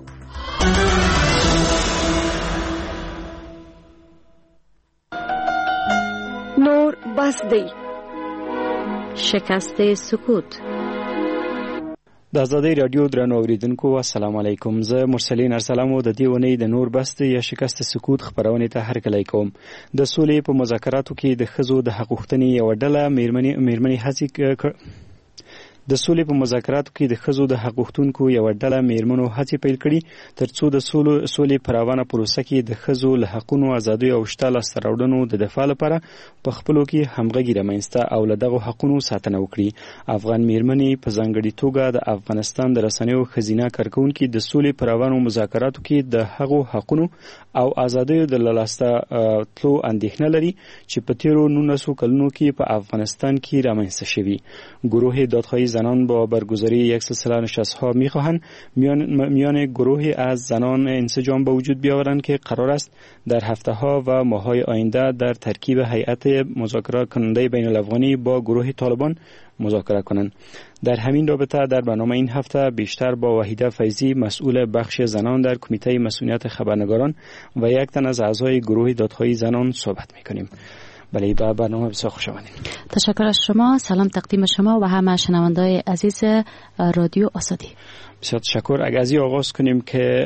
نور بس دی. شکست سکوت. د ازادۍ رادیو درنو اوریدونکو السلام علیکم. زه مرسلین ارسلام د دې ونې د نور بست یا شکست سکوت خبرونه ته هرکلی کوم. د سولې په مذاکراتو کې د ښځو د حقوق غوښتنې یو ډله میرمنې میرمنې هڅې د سولې په مذاکراتو کې د ښځو د حق غوښتونکو یوه ډله میرمنو هڅې پیل کړي تر څو د سولې په روانه پروسه کې د ښځو له حقونو ازادیو او شته لاسته راوړنو د دفاع لپاره په خپلو کې همغږي رامنځته او له دغو حقونو ساتنه وکړي. افغان میرمنې په ځانګړې توګه د افغانستان د رسنیو ښځینه کارکوونکي د سولې په روانو مذاکراتو کې د هغو حقونو او ازادیو د لاسته تلو اندېښنه لري چې په تیرو نولسو کلونو کې په افغانستان کې رامنځته شوي. گروه دادخواهی زنان با برگزاری یک سلسله نشست‌ها می‌خواهند میان میان گروهی از زنان انسجام به وجود بیاورند که قرار است در هفته‌ها و ماه‌های آینده در ترکیب هیئت مذاکره کننده بین‌الافغانی با گروه طالبان مذاکره کنند. در همین رابطه در برنامه این هفته بیشتر با وحیده فیضی مسئول بخش زنان در کمیته مسئولیت خبرنگاران و یک تن از اعضای گروه دادخواهی زنان صحبت می‌کنیم. بله با برنامه بسیار خوش آمدید. تشکر از شما. سلام تقدیم شما و همه شنونده‌های عزیز رادیو آزادی. بسیار تشکر. اگر از این آغاز کنیم که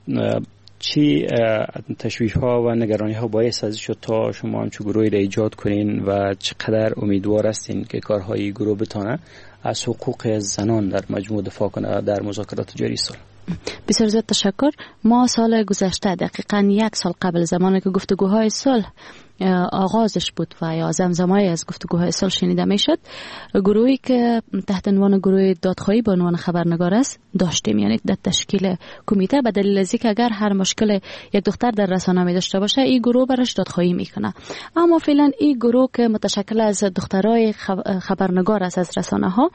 چی تشویش‌ها و نگرانی‌ها باعث از شد تا شما همچون گروهی را ایجاد کنین و چقدر امیدوار هستین که کارهای گروه بتونه از حقوق زنان در مجموع دفاع کنه در مذاکرات جاری سال؟ بسیار زیاد تشکر. ما سال گذشته دقیقاً یک سال قبل زمانی که گفتگوهای صلح آغازش بود و یا زمزمه‌ای از گفتگوهای صلح شنیده میشد، گروهی که تحت عنوان گروه دادخواهی به عنوان خبرنگار است داشتیم، یعنی در تشکیل کمیته به دلیل از اینکه اگر هر مشکل یک دختر در رسانه می داشته باشه این گروه برش دادخواهی میکنه. اما فعلا این گروه که متشکل از دخترای خبرنگار است از رسانه ها،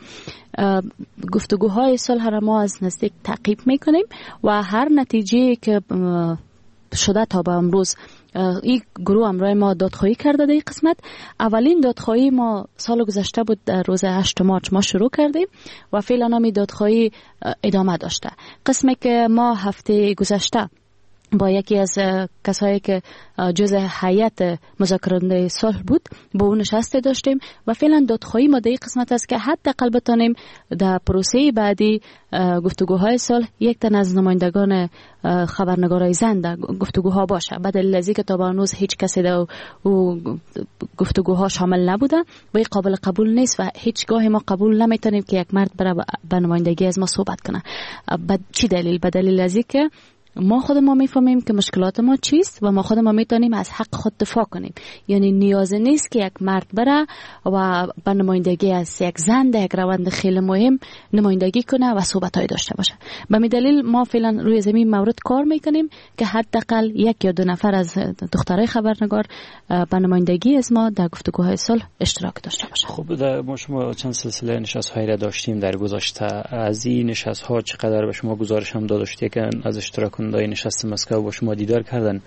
گفتگوهای صلح را ما از نزدیک تعقیب میکنیم و هر نتیجه که شده تا به امروز این گروه امروز ما دادخواهی کرده در این قسمت. اولین دادخواهی ما سال گذشته بود، در روز هشتم مارس ما شروع کردیم و فعلا هم دادخواهی ادامه داشته. قسمی که ما هفته گذشته با یکی از کسایی که جزء هیئت مذاکره‌کننده صلح بود با اون نشسته داشتیم و فعلا دادخواهی ما در این قسمت است که حداقل بتونیم در پروسه بعدی گفتگوهای صلح یک تن از نمایندگان خبرنگارای زن در گفتگوها باشه، بدل از اینکه تا به هنوز هیچ کسی در او گفتگوها شامل نبوده و این قابل قبول نیست و هیچگاه ما قبول نمیتونیم که یک مرد بره به نمایندگی از ما صحبت کنه. به چی دلیل؟ به دلیل از اینکه ما خود ما میفهمیم که مشکلات ما چیست و ما خود ما میتونیم از حق خود دفاع کنیم. یعنی نیاز نیست که یک مرد بره و به نمایندگی از یک زن در یک روند خیلی مهم نمایندگی کنه و صحبت‌های داشته باشه. به می دلیل ما فعلا روی زمین مورد کار میکنیم که حداقل یک یا دو نفر از دخترای خبرنگار به نمایندگی از ما در گفتگوهای صلح اشتراک داشته باشه. خب در ما شما چند سلسله نشست‌های را داشتیم در گذشته. از این نشست‌ها چقدر به شما گزارش هم داده شده که از اشتراک کننده نشست مسکو با شما دیدار کردن؟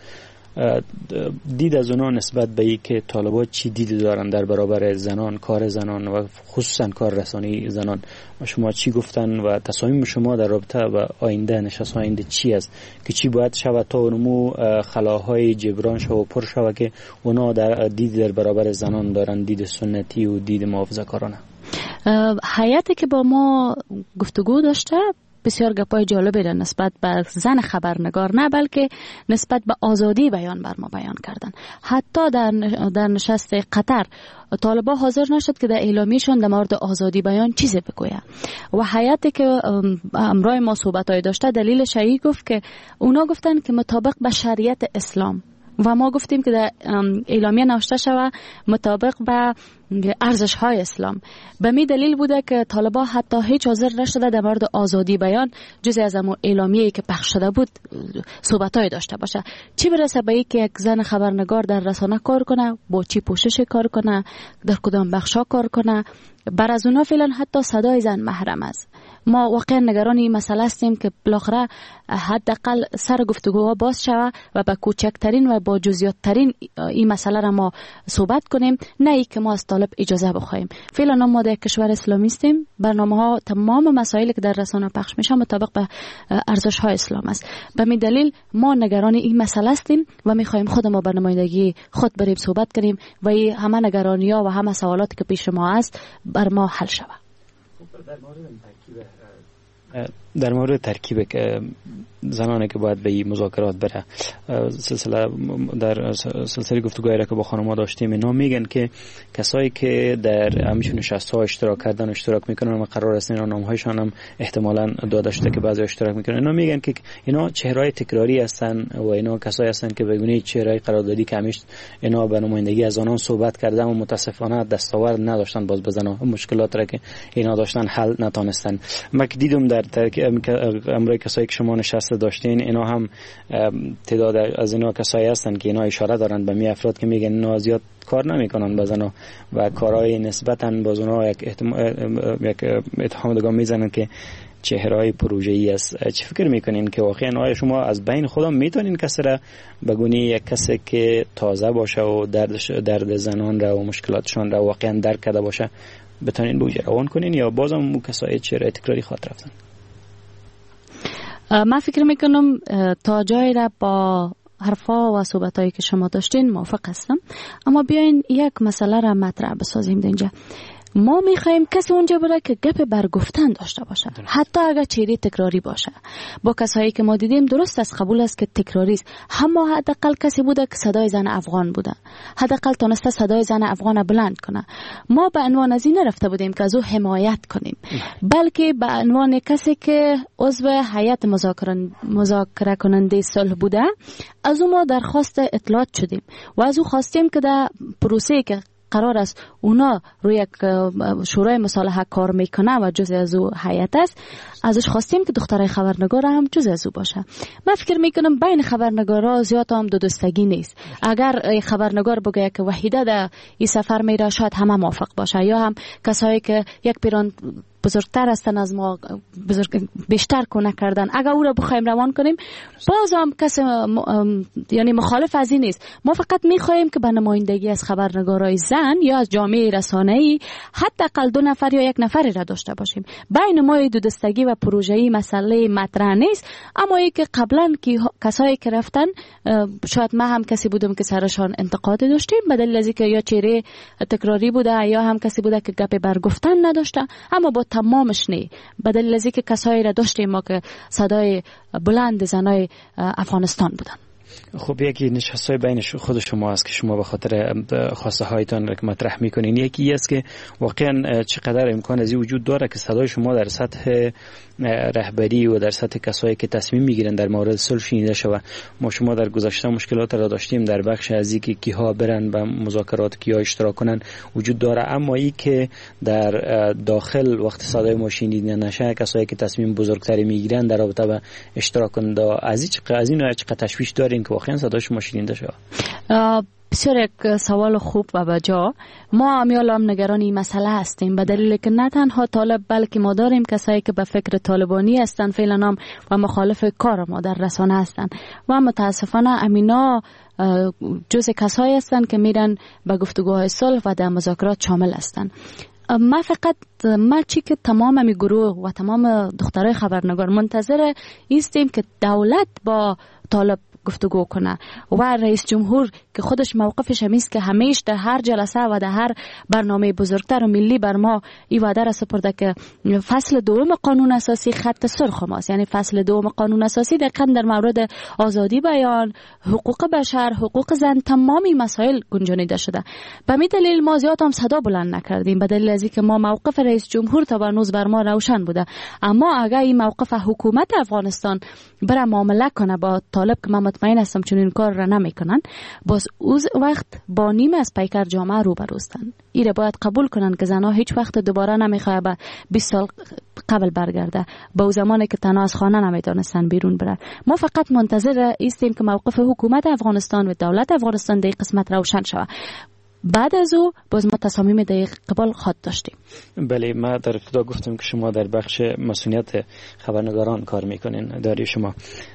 دید از اونا نسبت به این که طالبان چی دیدی دارن در برابر زنان، کار زنان و خصوصا کار رسانی زنان و شما چی گفتن و تصامیم شما در رابطه و آینده نشست آینده چی است که چی باید شود تا اونمو خلاهای جبران شو و پر شو که اونا در دید در برابر زنان دارن، دید سنتی و دید محافظه کارانه؟ هیئتی که با ما گفتگو داشته بسیار گپای جالبی را نسبت به زن خبرنگار نه بلکه نسبت به آزادی بیان بر ما بیان کردن. حتی در در نشست قطر طالبان حاضر نشد که در اعلامیه‌شان در مورد آزادی بیان چیزی بگوید و هیئتی که امرای ما صحبت‌های داشته دلیلش ای گفت که اونا گفتن که مطابق به شریعت اسلام و ما گفتیم که در اعلامیه نوشته شود مطابق به ارزش های اسلام. به می دلیل بوده که طالبان حتی هیچ حاضر نشده در مورد آزادی بیان جز از اون اعلامیه‌ای که پخش شده بود صحبت‌های داشته باشه. چی برسه به اینکه یک زن خبرنگار در رسانه کار کنه، با چی پوشش کار کنه، در کدام بخشا کار کنه، بر از اونها فعلا حتی صدای زن محرم است. ما واقعا نگران این مسئله هستیم که بالاخره حداقل سر گفتگوها باز شود و با کوچکترین و با جزئیات ترین این مسئله را ما صحبت کنیم، نه ای که ما از طالب اجازه بخوایم. فعلا ما در کشور اسلامی هستیم، برنامه‌ها تمام مسائلی که در رسانه پخش میشه مطابق به ارزش های اسلام است. به می دلیل ما نگران این مسئله هستیم و میخوایم خود ما به نمایندگی خود بریم صحبت کنیم و این همه نگرانی‌ها و همه سوالاتی که پیش ما است بر ما حل شود. در مورد ترکیب که زنانی که باید به این مذاکرات بره، سلسله در سلسله گفتگوهایی را که با خانم‌ها داشتیم اینا میگن که کسایی که در همیشه نشست‌ها اشتراک کردن اشتراک میکنن و قرار است اینا نام‌هایشان هم احتمالاً داده شده که بعضی اشتراک میکنن. اینا میگن که اینا چهره‌های تکراری هستن و اینا کسایی هستن که به گونه چهره‌های قراردادی که همیشه اینا به نمایندگی از آنان صحبت کردن و متاسفانه دستاورد نداشتن باز بزنن مشکلات را که اینا داشتن حل نتونستن. ما که دیدم در امروز کسایی که شما نشسته داشتین اینا هم تعداد از اینا کسایی هستن که اینا اشاره دارن به می افراد که میگن اینا زیاد کار نمیکنن بزنه و کارهای نسبتاً باز اونها یک یک اتهام دیگه میزنن که چهره‌های پروژه‌ای است. چه فکر میکنین که واقعا آیا شما از بین خودم میتونین کسی را بگونی یک کسی که تازه باشه و دردش درد زنان را و مشکلاتشان را واقعا درک کرده باشه بتونین بوجه روان کنین یا بازم اون کسایی چهره تکراری خاطر رفتن؟ من فکر میکنم تا جایی را با حرفا و صحبتایی که شما داشتین موافق هستم، اما بیاین یک مسئله را مطرح بسازیم اینجا. ما میخوایم کسی اونجا بره که گپ برگفتن داشته باشه، حتی اگر چهره تکراری باشه. با کسایی که ما دیدیم درست است، قبول است که تکراری است، اما حداقل کسی بوده که صدای زن افغان بوده، حداقل تونسته صدای زن افغان بلند کنه. ما به عنوان از این نرفته بودیم که از او حمایت کنیم، بلکه به عنوان کسی که عضو هیئت مذاکره کننده صلح بوده از او ما درخواست اطلاعات شدیم و از او خواستیم که در پروسه که قرار است اونا روی یک شورای مصالحه کار میکنه و جز از او هیئت است، ازش خواستیم که دخترای خبرنگار هم جز از او باشه. من فکر میکنم بین خبرنگارا زیاد هم دو دوستگی نیست. اگر خبرنگار بگه که وحیده در این سفر میره شاید همه موافق باشه، یا هم کسایی که یک پیران بزرگتر هستن از ما، بزرگ بیشتر کمک کردن. اگر او را بخوایم روان کنیم باز هم کسی یعنی مخالف از این نیست. ما فقط میخواهیم که به نمایندگی از خبرنگارای زن یا از جامعه رسانه‌ای حداقل دو نفر یا یک نفری را داشته باشیم. بین ما دو دستگی و پروژه‌ای مسئله مطرح نیست، اما ای که قبلا که کسایی که رفتن شاید ما هم کسی بودم که سرشان انتقاد داشتیم به دلیل از اینکه یا چهره تکراری بوده یا هم کسی بوده که گپ برگفتن نداشته، اما با تمامش نه، به دلیل از اینکه کسایی را داشتیم ما که صدای بلند زنای افغانستان بودن. خب یکی نشستای بین خود شما است که شما به خاطر خواسته هایتان را مطرح میکنین. یکی است که واقعا چقدر امکان از این وجود داره که صدای شما در سطح رهبری و در سطح کسایی که تصمیم میگیرن در مورد صلح شنیده شود. ما شما در گذشته مشکلات را داشتیم در بخش از اینکه کیها برن به مذاکرات، کیها اشتراک کنن وجود داره، اما این که در داخل وقت صدای ما شنیده نشه کسایی که تصمیم بزرگتری میگیرن در رابطه با اشتراک کننده از این از این چقدر تشویش دارین که واقعا صدای شما شنیده شود؟ بسیار یک سوال خوب و بجا. ما امیال نگران این مسئله هستیم به دلیل که نه تنها طالب بلکه ما داریم کسایی که به فکر طالبانی هستند فعلا هم و مخالف کار ما در رسانه هستند و متاسفانه امینا جز کسایی هستند که میرن به گفتگوهای صلح و در مذاکرات شامل هستند. ما فقط ما چی که تمام امی گروه و تمام دخترای خبرنگار منتظر ایستیم که دولت با طالب گفتگو کنه و رئیس جمهور که خودش موقفش همیست که همیشه در هر جلسه و در هر برنامه بزرگتر و ملی بر ما این وعده را سپرده که فصل دوم قانون اساسی خط سرخ ماست. یعنی فصل دوم قانون اساسی دقیقاً در مورد آزادی بیان، حقوق بشر، حقوق زن، تمامی مسائل گنجانیده شده. به می دلیل ما زیاد هم صدا بلند نکردیم به دلیل از اینکه ما موقف رئیس جمهور تا هنوز بر ما روشن بوده. اما اگر این موقف حکومت افغانستان بر معامله کنه با طالب که من مطمئن هستم چون این کار را نمیکنن، باز اوز وقت با نیم از پیکر جامعه رو بروستن. ایره باید قبول کنن که زنها هیچ وقت دوباره نمیخواه به بیست سال قبل برگرده، با او زمانی که تنها از خانه نمیتونستن بیرون برن. ما فقط منتظر ایستیم که موقف حکومت افغانستان و دولت افغانستان در قسمت روشن شود. بعد از او باز ما تصامیم در قبال خود داشتیم. بله، ما در ابتدا گفتم که شما در بخش مسئولیت خبرنگاران کار میکنین. داری شما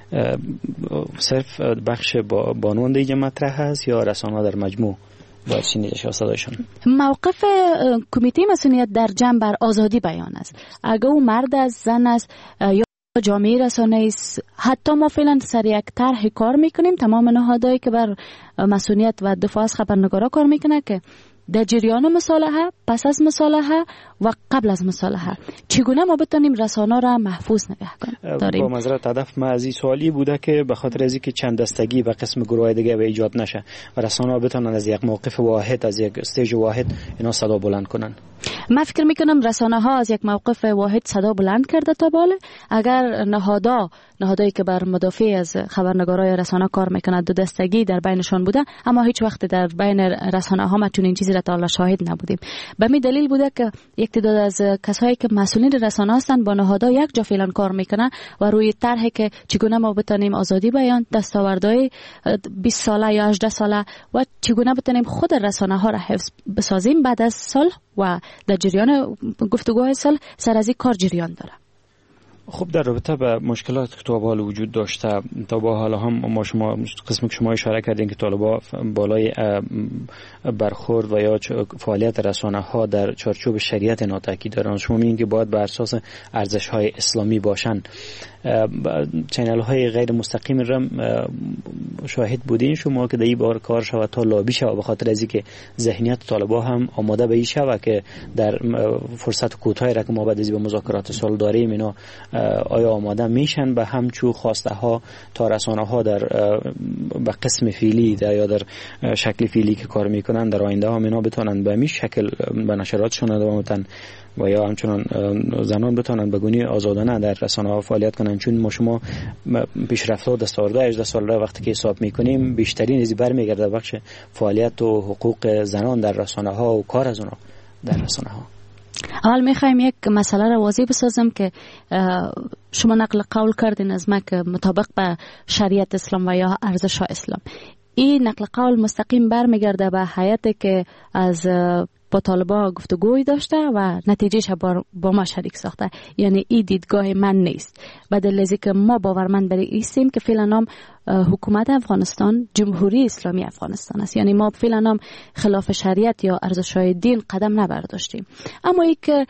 صرف بخش با بانوان دیگه مطرح هست یا رسانه در مجموع باید شنیده شود صدایشان؟ موقف کمیته مسئولیت در جمع بر آزادی بیان است. اگر او مرد است، زن است یا جامعه رسانه است، حتی ما فعلا سر یک طرح کار میکنیم تمام نهادهایی که بر مسئولیت و دفاع از خبرنگارا کار میکنه که در جریان مصالحه، پس از مصالحه و قبل از مصالحه چگونه ما بتونیم رسانه را محفوظ نگه کنیم. با معذرت هدف ما از این سوالی بوده که به خاطر از اینکه چند دستگی به قسم گروه دیگه به ایجاد نشه و رسانه بتونن از یک موقف واحد، از یک استیج واحد اینا صدا بلند کنن. من فکر میکنم رسانه ها از یک موقف واحد صدا بلند کرده تا بالا. اگر نهادا نهادایی که بر مدافع از خبرنگارای رسانه کار میکنند دو دستگی در بینشان بوده، اما هیچ وقت در بین رسانه ها ما چون این چیزی را تا شاهد نبودیم. به می دلیل بوده که یک تعداد از کسایی که مسئولین رسانه هستند با نهادها یک جا فعلا کار میکنن و روی طرحی که چگونه ما بتونیم آزادی بیان، دستاوردهای بیست ساله یا هجده ساله و چگونه بتونیم خود رسانه ها را حفظ بسازیم بعد از صلح و در جریان گفتگوهای صلح سر از این کار جریان داره. خب در رابطه با مشکلات که تا حال وجود داشته، تا با حالا هم ما شما قسمی که شما اشاره کردین که طالبا بالای برخورد و یا فعالیت رسانه ها در چارچوب شریعت ناتاکی دارن، شما میگین که باید بر اساس ارزش های اسلامی باشن. چینل های غیر مستقیم رم شاهد بودین شما که در این بار کار شود تا لابی شود به خاطر از اینکه ذهنیت طالبا هم آماده به این شود که در فرصت کوتاهی را که ما بعد از به مذاکرات صلح داریم اینا آیا آماده میشن به همچو خواسته ها تا رسانه ها در به قسم فعلی یا در شکل فعلی که کار میکنن در آینده ها اینا بتونن به همین شکل به نشراتشون ادامه بدن و یا همچنان زنان بتونن به گونه آزادانه در رسانه ها فعالیت کنن؟ چون ما شما پیشرفت‌ها دستاوردهای هجده ساله وقتی که حساب میکنیم بیشترین از برمیگرده بخش فعالیت و حقوق زنان در رسانه ها و کار از اونها در رسانه ها. حال میخوایم یک مسئله را واضح بسازم که شما نقل قول کردین از ما که مطابق به شریعت اسلام و یا ارزش اسلام. این نقل قول مستقیم برمیگرده به هیئتی که از با طالبان گفتگوی داشته و نتیجهش با, با ما شریک ساخته. یعنی این دیدگاه من نیست و دلیلی که ما باورمند برای ایستیم که فعلا نام حکومت افغانستان جمهوری اسلامی افغانستان است. یعنی ما فعلا نام خلاف شریعت یا ارزش‌های دین قدم نبرداشتیم. اما ای که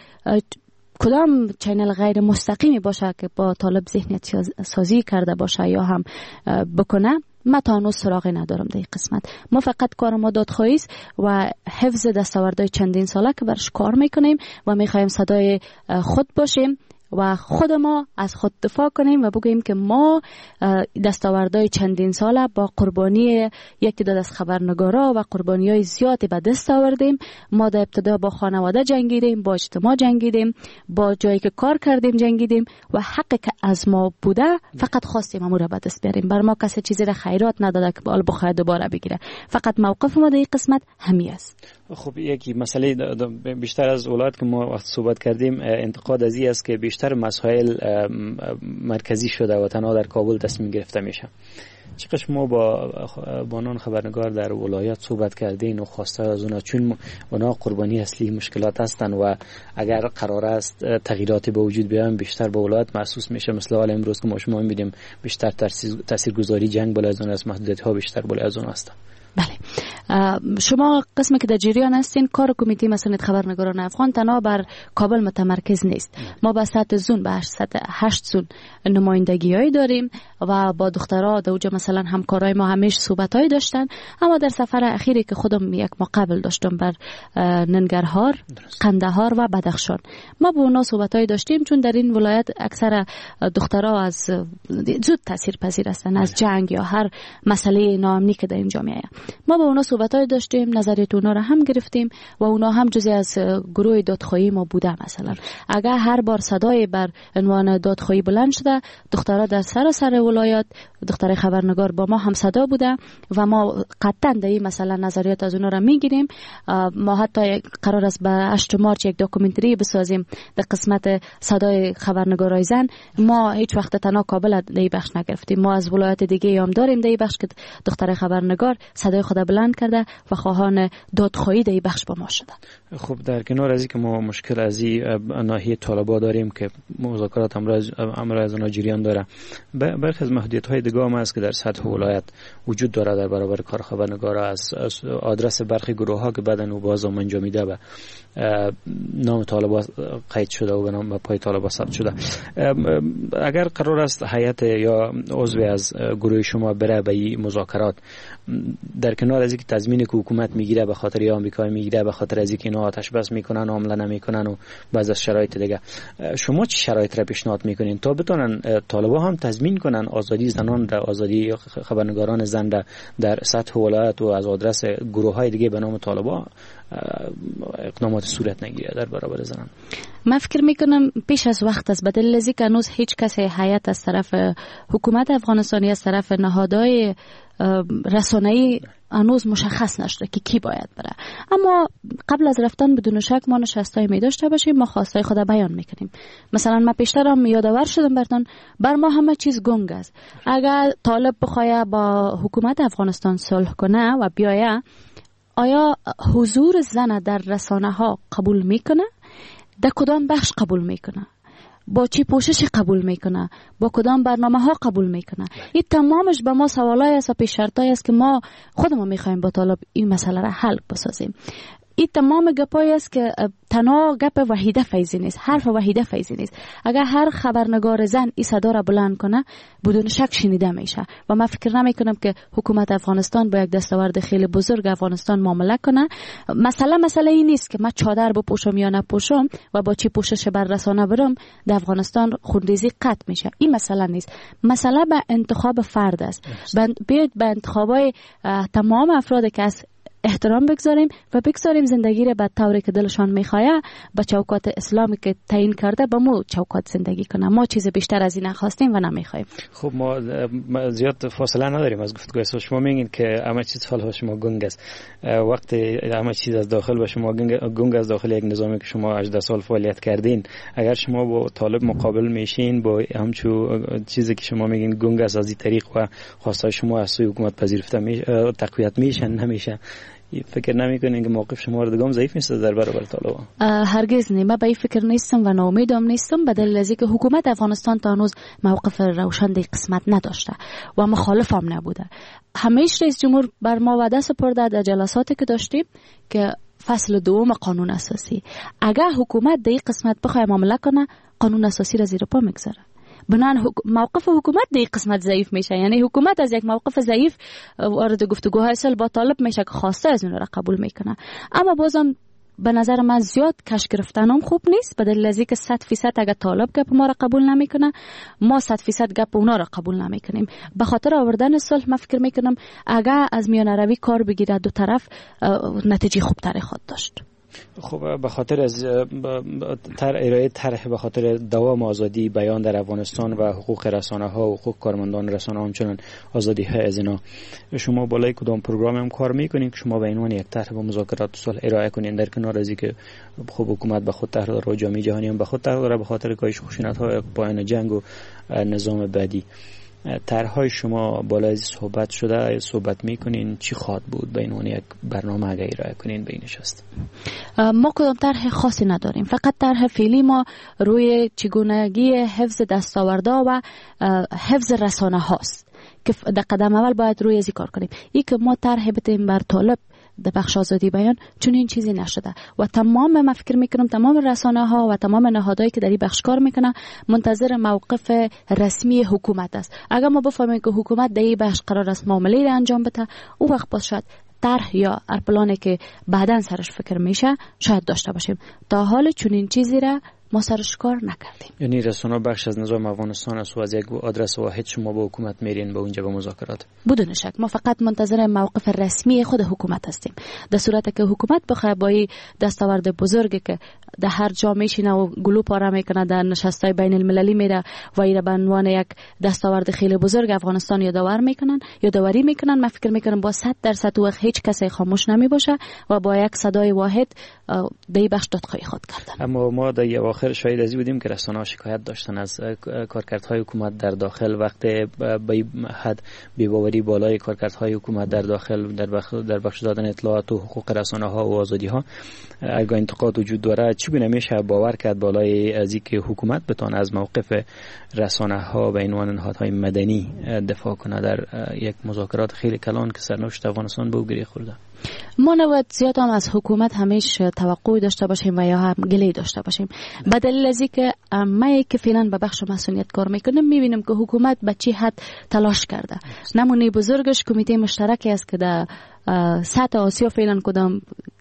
کدام چینل غیر مستقیمی باشه که با طالب ذهنیت سازی کرده باشه یا هم بکنه، ما تا هنوز سراغی ندارم در این قسمت. ما فقط کار ما دادخواهی است و حفظ دستاوردهای چندین ساله که برش کار میکنیم و میخوایم صدای خود باشیم و خود ما از خود دفاع کنیم و بگوییم که ما دستاوردهای چندین ساله با قربانی یک تعداد از خبرنگارا و قربانی‌های زیادی به دست آوردیم. ما در ابتدا با خانواده جنگیدیم، با اجتماع جنگیدیم، با جایی که کار کردیم جنگیدیم و حقی که از ما بوده فقط خواستیم امور را به دست بیاریم. بر ما کسی چیزی را خیرات نداده که بال بخواد دوباره بگیره. فقط موقف ما در این قسمت همین است. خب یکی مسئله بیشتر از اولاد که ما وقت صحبت کردیم انتقاد از این است که بیشتر مسائل مرکزی شده و تنها در کابل تصمیم گرفته میشه. چقدر ما با بانان خبرنگار در ولایات صحبت کردین و خواسته از اونا، چون اونا قربانی اصلی مشکلات هستن و اگر قرار است تغییراتی به وجود بیان بیشتر به ولایات محسوس میشه. مثل حال امروز که ما شما میبینیم بیشتر تاثیرگذاری جنگ بالا از اون است، محدودیت ها بیشتر بالا از اون است. بله، شما قسمی که در جریان هستین کار کمیته مسئولیت خبرنگاران افغان تنها بر کابل متمرکز نیست. ما به سطح زون به سطح هشت زون نمایندگی‌هایی داریم و با دخترها در اونجا مثلا همکارای ما همیشه صحبت‌هایی داشتن. اما در سفر اخیری که خودم یک مقابل داشتم بر ننگرهار، قندهار و بدخشان، ما با اونا صحبت‌هایی داشتیم چون در این ولایت اکثر دخترها از زود تاثیرپذیر هستن از جنگ یا هر مسئله ناامنی که در این جامعه. ما با اونا صحبت‌های داشتیم، نظریات اونا را هم گرفتیم و اونا هم جزئی از گروه دادخواهی ما بوده. مثلا اگر هر بار صدای بر عنوان دادخواهی بلند شده، دخترها در سراسر ولایت، دختر خبرنگار با ما هم صدا بوده و ما قطعاً در این مثلا نظریات از اونا را میگیریم. ما حتی قرار است به هشت مارچ یک داکومنتری بسازیم در قسمت صدای خبرنگارای زن. ما هیچ وقت تنها کابل در این بخش نگرفتیم، ما از ولایت دیگه هم داریم در این بخش که دختر خبرنگار صدای خود بلند کرده و خواهان دادخواهی در این بخش با ما شده. خب در کنار از اینکه ما مشکل از این ناحیه طالبان داریم که مذاکرات امروز امروز از جریان داره، برخی از محدودیت‌های دیگه هم هست که در سطح ولایت وجود داره در برابر کار خبرنگارا. از آدرس برخی گروه‌ها که بعداً او باز انجامیده و نام طالبان قید شده و به نام پای طالبان ثبت شده. اگر قرار است هیئت یا عضو از گروه شما بره به این مذاکرات، در کنار از اینکه تضمینی که حکومت میگیره به خاطر آمریکا میگیره به خاطر از اینکه اینا آتش بس میکنن، حمله نمیکنن و بعضی از شرایط دیگه، شما چه شرایط را پیشنهاد میکنین تا بتونن طالبان هم تضمین کنن آزادی زنان و آزادی خبرنگاران زن در سطح ولایت و از آدرس گروه‌های دیگه به نام طالبان اقدامات صورت نگیره در برابر زنان؟ من فکر میکنم پیش از وقت است، بدل لذی که هنوز هیچ کسی هیئت از طرف حکومت افغانستانی از طرف نهادهای رسانه‌ای هنوز مشخص نشده که کی باید بره. اما قبل از رفتن بدون شک ما نشستای می داشته باشیم، ما خواستای خود بیان میکنیم. مثلا من پیشترم یادآور شدم براتون، بر ما همه چیز گنگ است. اگر طالب بخواد با حکومت افغانستان صلح کنه و بیایه، آیا حضور زن در رسانه ها قبول میکنه؟ در کدام بخش قبول میکنه؟ با چی پوشش قبول میکنه؟ با کدام برنامه ها قبول میکنه؟ این تمامش به ما سوالای است و پیش شرطای است که ما خودمون میخوایم با طالب این مسئله را حل بسازیم. این تمام گپایی است که تنها گپ وحیده فیضی نیست، حرف وحیده فیضی نیست. اگر هر خبرنگار زن این صدا را بلند کنه بدون شک شنیده میشه و من فکر نمی کنم که حکومت افغانستان با یک دستاورد خیلی بزرگ افغانستان معامله کنه. مسئله مسئله این نیست که من چادر بپوشم یا نپوشم و با چی پوشش بر رسانه برم در افغانستان خونریزی قطع میشه. این مسئله نیست. مسئله به انتخاب فرد است. بیاید به انتخابای تمام افرادی که از احترام بگذاریم و بگذاریم زندگی را به طوری که دلشان میخواه با چوکات اسلامی که تعیین کرده با ما چوکات زندگی کنه. ما چیز بیشتر از این نخواستیم و نمیخوایم. خب ما زیاد فاصله نداریم از گفتگوی شما. میگین که همه چیز حال شما گنگ است. وقتی همه چیز از داخل به شما گنگ از داخل یک نظامی که شما هجده سال فعالیت کردین، اگر شما با طالب مقابل میشین با همچو چیزی که شما میگین گنگ است از این طریق و خواستای شما از سوی حکومت پذیرفته میشه، تقویت میشن نمیشه، فکر نمیکنین که موقف شما اردوگان ضعیف نیست در برابر طالبان؟ هرگز نه. من به این فکر نیستم و ناامیدم نیستم، به دلیل از اینکه حکومت افغانستان تا هنوز موقف روشن در قسمت نداشته و مخالفم نبوده. همیشه رئیس جمهور بر ما وعده سپرده در جلساتی که داشتیم که فصل دوم قانون اساسی اگر حکومت در این قسمت بخواد معامله کنه، قانون اساسی را زیر پا میگذاره. بنان موقف حکومت در این قسمت ضعیف میشه، یعنی حکومت از یک موقف ضعیف وارد گفتگوهای صلح با طالب میشه که خواسته از اون را قبول میکنه. اما بازم به نظر من زیاد کش گرفتنم خوب نیست، به دلیل از اینکه صد فیصد اگر طالب گپ ما را قبول نمیکنه، ما صد فیصد گپ اونا را قبول نمیکنیم. به خاطر آوردن صلح من فکر میکنم اگر از میان روی کار بگیره دو طرف، نتیجه خوب تری خواهد داشت. خب به خاطر از تر ارائه طرح به خاطر دوام آزادی بیان در افغانستان و حقوق رسانه ها و حقوق کارمندان رسانه ها همچنان آزادی ها از اینا، شما بالای کدام پروگرام هم کار میکنین که شما به عنوان یک طرح با مذاکرات صلح ارائه کنین، در کنار از اینکه خب حکومت به خود طرح داره و جامعه جهانی هم به خود طرح داره به خاطر کاهش خشونت ها، پایان جنگ و نظام بعدی؟ طرحهای شما بالای از صحبت شده، صحبت میکنین چی خواد بود به عنوان یک برنامه اگه ارائه کنین به این نشست؟ ما کدام طرح خاصی نداریم، فقط طرح فعلی ما روی چگونگی حفظ دستاوردها و حفظ رسانه هاست که در قدم اول باید روی ازی کار کنیم. ای که ما طرح بتیم بر طالب در بخش آزادی بیان، چون این چیزی نشده و تمام ما فکر میکنم تمام رسانه ها و تمام نهادهایی که در این بخش کار میکنه منتظر موقف رسمی حکومت است. اگر ما بفهمیم که حکومت در این بخش قرار است معامله را انجام بده، او وقت باز شاید طرح یا ارپلانی که بعداً سرش فکر میشه شاید داشته باشیم. تا حال چون این چیزی را ما سرش کار نکردیم. یعنی رسانه بخش از نظام افغانستان است و از یک آدرس واحد شما با حکومت میرین به اونجا به مذاکرات؟ بدون شک ما فقط منتظر موقف رسمی خود حکومت هستیم. در صورتی که حکومت بخواد با این دستاورد بزرگی که در هر جا میشینه و گلو پاره میکنه، در نشستای بین المللی میره و ایره به عنوان یک دستاورد خیلی بزرگ افغانستان یادآور میکنن یادآوری میکنن، من فکر میکنم با صد درصد وقت هیچ کسی خاموش نمیباشه و با یک صدای واحد در این بخش دادخواهی خود کردن. اما ما در اواخر شاید ازی بودیم که رسانه‌ها شکایت داشتن از کارکردهای حکومت در داخل، وقت به حد بی‌باوری بالای کارکردهای حکومت در داخل در بخش در بخش دادن اطلاعات و حقوق رسانه‌ها و آزادی‌ها اگر انتقاد وجود داره، چی گونه میشه باور کرد بالای از اینکه حکومت بتونه از موقف رسانه‌ها و عنوان نهادهای مدنی دفاع کنه در یک مذاکرات خیلی کلان که سرنوشت افغانستان به گره خورده؟ ما نباید زیاد هم از حکومت همیشه توقعی داشته باشیم و یا هم گله داشته باشیم، به دلیل از اینکه ما که فعلا به بخش مسئولیت کار میکنیم میبینیم که حکومت به چی حد تلاش کرده. نمونه بزرگش کمیته مشترکی است که در سطح آسیا فعلا کدام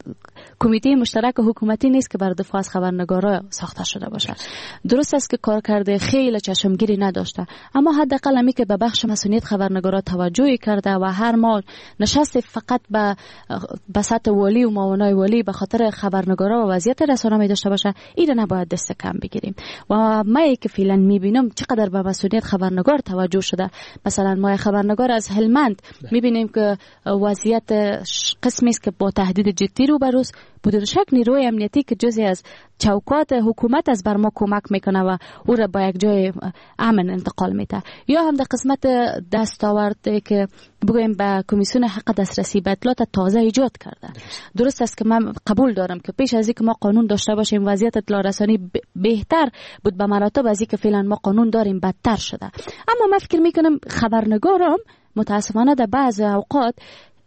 کمیته مشترک حکومتی نیست که بر دفاع از خبرنگارا ساخته شده باشه. درست است که کار کرده خیلی چشمگیری نداشته، اما حداقل همی که به بخش مسئولیت خبرنگارا توجهی کرده و هر ما نشست فقط به به سطح والی و معاونای والی به خاطر خبرنگارا و وضعیت رسانه می داشته باشه، این نباید دست کم بگیریم. و ما که فعلا میبینم چقدر به مسئولیت خبرنگار توجه شده. مثلا ما خبرنگار از هلمند میبینیم که وضعیت قسمی است که با تهدید جدی روبروست. بدون شک نیروی امنیتی که جزئی از چوکات حکومت از بر ما کمک میکنه و او را با یک جای امن انتقال میده. یا هم در قسمت دستاورد که بگویم به کمیسیون حق دسترسی به اطلاعات تازه ایجاد کرده. درست است که من قبول دارم که پیش از اینکه ما قانون داشته باشیم وضعیت اطلاع رسانی بهتر بود به مراتب از اینکه فعلا ما قانون داریم بدتر شده. اما من فکر میکنم خبرنگارم متاسفانه در بعض اوقات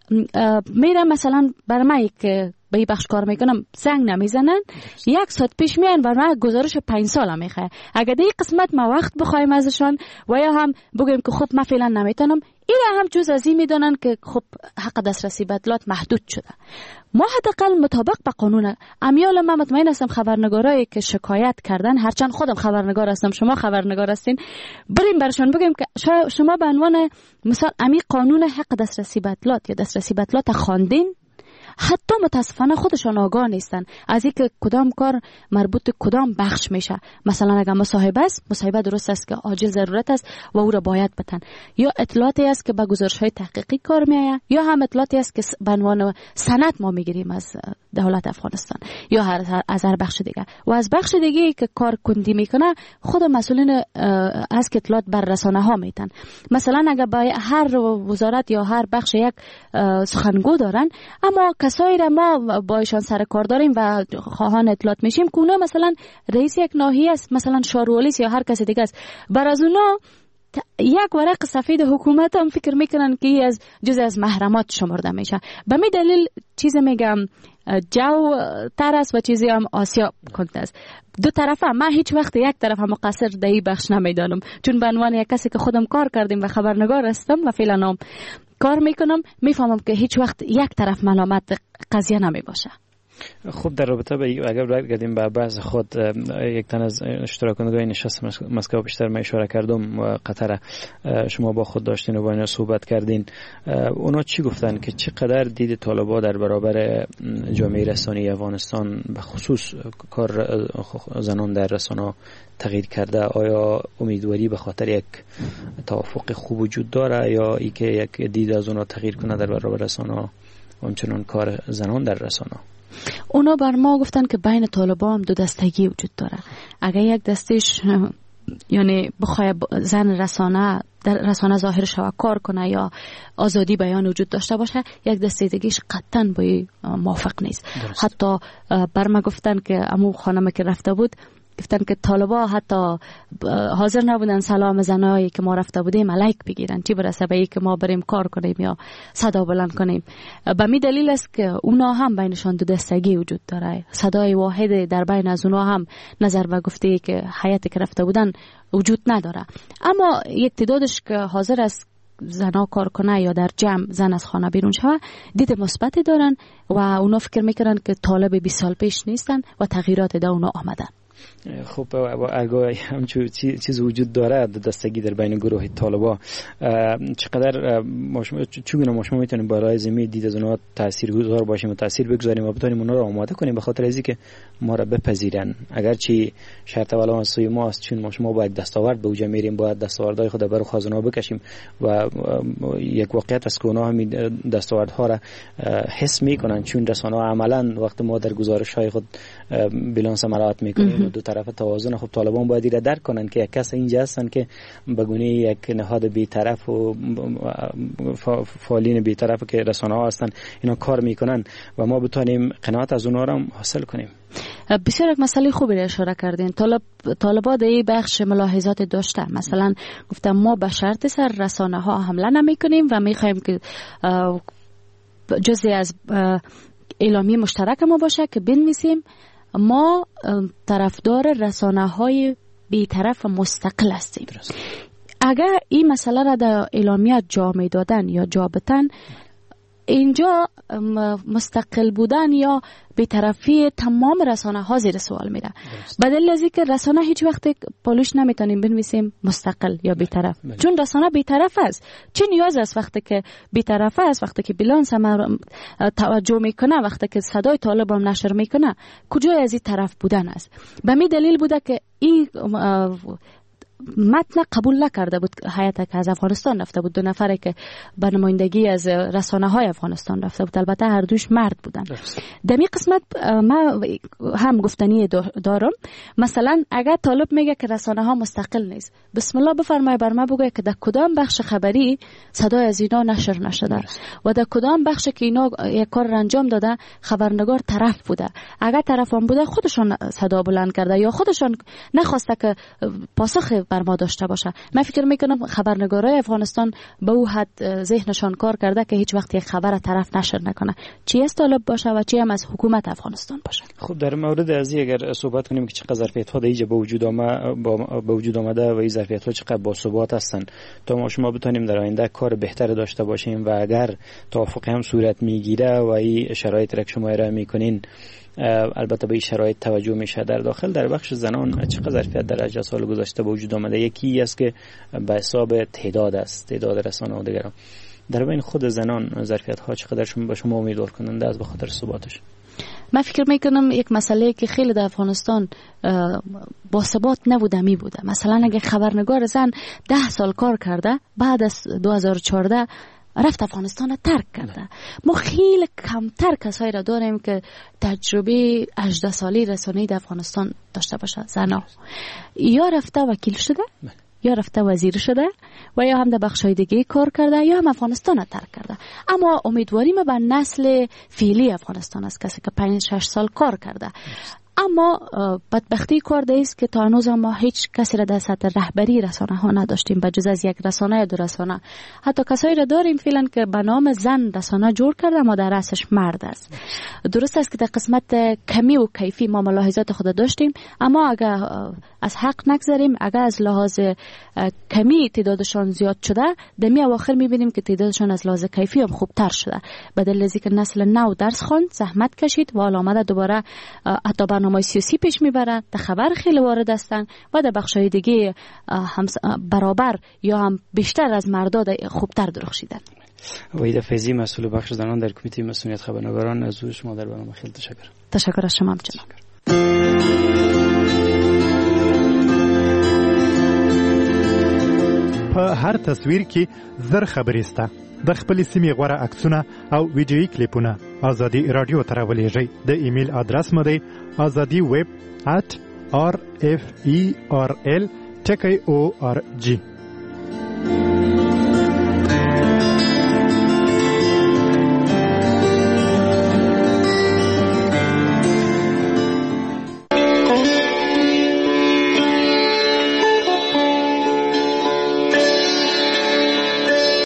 میرم مثلا بر من که به این بخش کار میکنم زنگ نمیزنن، یک ساعت پیش میان و من گزارش پنج ساله میخواه. اگر در این قسمت ما وقت بخوایم ازشان و یا هم بگویم که خب من فعلا نمیتونم، این هم جز از این میدونن که خب حق دسترسی به اطلاعات محدود شده. ما حداقل مطابق به قانون امیال ما مطمئن هستم خبرنگارایی که شکایت کردن، هرچند خودم خبرنگار هستم شما خبرنگار هستین، بریم برشان بگیم که شما به عنوان مثال امی قانون حق دسترسی به اطلاعات یا دسترسی به اطلاعات خواندین، حتی متاسفانه خودشان آگاه نیستن از اینکه کدام کار مربوط به کدام بخش میشه. مثلا اگر مصاحبه است، مصاحبه درست است که عاجل ضرورت است و او را باید بتن، یا اطلاعاتی است که به گزارش‌های تحقیقی کار میآید، یا هم اطلاعاتی است که به عنوان سند ما میگیریم از دولت افغانستان یا هر از هر بخش دیگه. و از بخش دیگه که کار کندی میکنه خود مسئولین از که اطلاعات بر رسانه ها میتن. مثلا اگر با هر وزارت یا هر بخش یک سخنگو دارن، اما کسایی را ما با ایشان سر کار داریم و خواهان اطلاعات میشیم که اونا مثلا رئیس یک ناحیه است، مثلا شارولیس یا هر کس دیگه است، بر از اونا یک ورق سفید حکومت هم فکر میکنن که از جز از محرمات شمرده میشه. به می دلیل چیز میگم جو تر است و چیزی هم آسیا کنده است. دو طرفه من هیچ وقت یک طرف هم مقصر در این بخش نمیدانم، چون به عنوان یک کسی که خودم کار کردیم و خبرنگار هستم و فعلا هم کار میکنم، میفهمم که هیچ وقت یک طرف ملامت قضیه نمی باشه. خب در رابطه با اگر برگردیم به بحث خود، یک تن از اشتراکنندگان نشست مسکو بیشتر من اشاره کردم و قطر شما با خود داشتین و با اینا صحبت کردین، اونا چی گفتن که چقدر دید طالبان در برابر جامعه رسانه‌ای افغانستان به خصوص کار زنان در رسانه تغییر کرده؟ آیا امیدواری به خاطر یک توافق خوب وجود داره یا ای که یک دید از اونا تغییر کنه در برابر رسانه و همچنان کار زنان در رسانه؟ اونا بر ما گفتن که بین طالبان هم دو دستگی وجود داره. اگر یک دستش یعنی بخواه زن رسانه در رسانه ظاهر شود کار کنه یا آزادی بیان وجود داشته باشه، یک دسته دیگهش قطعا با موافق نیست. درست. حتی بر ما گفتن که امو خانم که رفته بود گفتن که طالبا حتی حاضر نبودن سلام زنایی که ما رفته بودیم علیک بگیرن، چی برسه به که ما بریم کار کنیم یا صدا بلند کنیم. به می دلیل است که اونا هم بینشان دو دستگی وجود داره، صدای واحد در بین از اونا هم نظر به گفته که حیاتی که رفته بودن وجود نداره. اما یک تعدادش که حاضر است زنا کار کنه یا در جمع زن از خانه بیرون شوه دید مثبتی دارن و اونا فکر میکنن که طالب بیست سال پیش نیستن و تغییرات در اونا آمدن. خب اگر همچون چیز وجود داره دستگی در بین گروه طالبا، چقدر چگونه ما شما میتونیم برای زمین دید از اونها تاثیرگذار باشیم و تاثیر بگذاریم و بتونیم اونها رو آماده کنیم به خاطر اینکه ما را بپذیرن؟ اگرچه شرط اولا از سوی ما است، چون ما شما باید دستاورد به اوج میریم، باید دستاوردهای خود برای خازن‌ها بکشیم و یک واقعیت است که اونها همین دستاوردها را حس میکنن، چون رسانه‌ها عملاً وقت ما در گزارش‌های خود بیلانس مراعات میکنیم دو طرف توازن. خب طالبان باید ایره درک کنن که یک کس اینجا هستن که به گونه یک نهاد بی‌طرف و فعالین بی‌طرف که رسانه‌ها هستن اینا کار میکنن و ما بتونیم قناعت از اونها را حاصل کنیم. بسیار یک مسئله خوبی را اشاره کردین. طالب طالبا در این بخش ملاحظات داشته، مثلا گفتم ما به شرط سر رسانه ها حمله نمی کنیم و می خواهیم که جزئی از اعلامیه مشترک ما باشه که بنویسیم ما طرفدار رسانه های بی‌طرف و مستقل هستیم. اگر این مسئله را در اعلامیه جا می دادن یا جا بتن، اینجا مستقل بودن یا بی‌طرفی تمام رسانه ها زیر سوال میره. بدل از اینکه رسانه هیچ وقت پالوش نمیتونیم بنویسیم مستقل یا بی‌طرف، چون رسانه بی‌طرف است. چه نیاز است وقتی که بی‌طرف است، وقتی که بیلانس هم توجه میکنه، وقتی که صدای طالب هم نشر میکنه، کجای از این طرف بودن است؟ به می دلیل بوده که این متن قبول نکرده بود هیئت که از افغانستان رفته بود، دو نفره که به نمایندگی از رسانه های افغانستان رفته بود، البته هر دوش مرد بودن. در این قسمت ما هم گفتنی دارم. مثلا اگر طالب میگه که رسانه ها مستقل نیست، بسم الله بفرمای بر ما بگه که در کدام بخش خبری صدای از اینا نشر نشده و در کدام بخش که اینا یک کار انجام داده خبرنگار طرف بوده. اگر طرفان بوده خودشون صدا بلند کرده یا خودشون نخواسته که پاسخ بر ما داشته باشه. من فکر میکنم خبرنگارای افغانستان به او حد ذهنشان کار کرده که هیچ وقت یک خبر طرف نشر نکنه، چی از طالب باشه و چی هم از حکومت افغانستان باشه. خب در مورد از این اگر صحبت کنیم که چقدر ظرفیت‌ها دیگه به وجود آمده به وجود آمده و این ظرفیت‌ها چقدر باثبات هستن تا ما شما بتونیم در آینده کار بهتر داشته باشیم و اگر توافق هم صورت میگیره و این شرایط را که شما ارائه میکنین البته به این شرایط توجه میشه. در داخل در بخش زنان چقدر ظرفیت در اجزا سال گذشته به وجود آمده؟ یکی است که به حساب تعداد است، تعداد رسانه و دیگران. در بین خود زنان ظرفیت ها چقدر شما به شما امیدوار کننده است به خاطر ثباتش؟ من فکر میکنم یک مسئله که خیلی در افغانستان با ثبات نبوده می بوده. مثلا اگه خبرنگار زن ده سال کار کرده بعد از دو هزار و چهارده رفت افغانستان ترک کرده. ما خیلی کمتر کسایی را داریم که تجربه هجده سالی رسانه‌ای در افغانستان داشته باشه. زنا یا رفته وکیل شده یا رفته وزیر شده و یا هم در بخشای دیگه کار کرده یا هم افغانستان را ترک کرده. اما امیدواری ما به نسل فعلی افغانستان است، کسی که پنج شش سال کار کرده. اما بدبختی کار است که تا هنوز ما هیچ کسی را در سطح رهبری رسانه ها نداشتیم بجز از یک رسانه یا دو رسانه. حتی کسایی را داریم فعلا که به نام زن رسانه جور کرده اما در رأسش مرد است. درست است که در قسمت کمی و کیفی ما ملاحظات خود داشتیم، اما اگر از حق نگذاریم، اگر از لحاظ کمی تعدادشان زیاد شده، دمی اواخر میبینیم که تعدادشان از لحاظ کیفی هم خوبتر شده. بدل از اینکه نسل نو درس خواند، زحمت کشید و آمده دوباره حتی برنامه سیاسی پیش میبرند، در خبر خیلی وارد هستند و در بخشای دیگه هم برابر یا هم بیشتر از مردا خوبتر درخشیدن. وحید فیضی، مسئول بخش زنان در کمیته مسئولیت خبرنگاران، از حضور شما در برنامه خیلی تشکر. تشکر از شما جناب. په هر تصویر کې زر خبرې سته. د خپل سیمې غوړه عکسونه او ویډیویي کلیپونه ازادي رادیو ته راولېږئ. د ایمیل ادرس مو دی ازادي ویب at r f e r l ټکی او ار جی.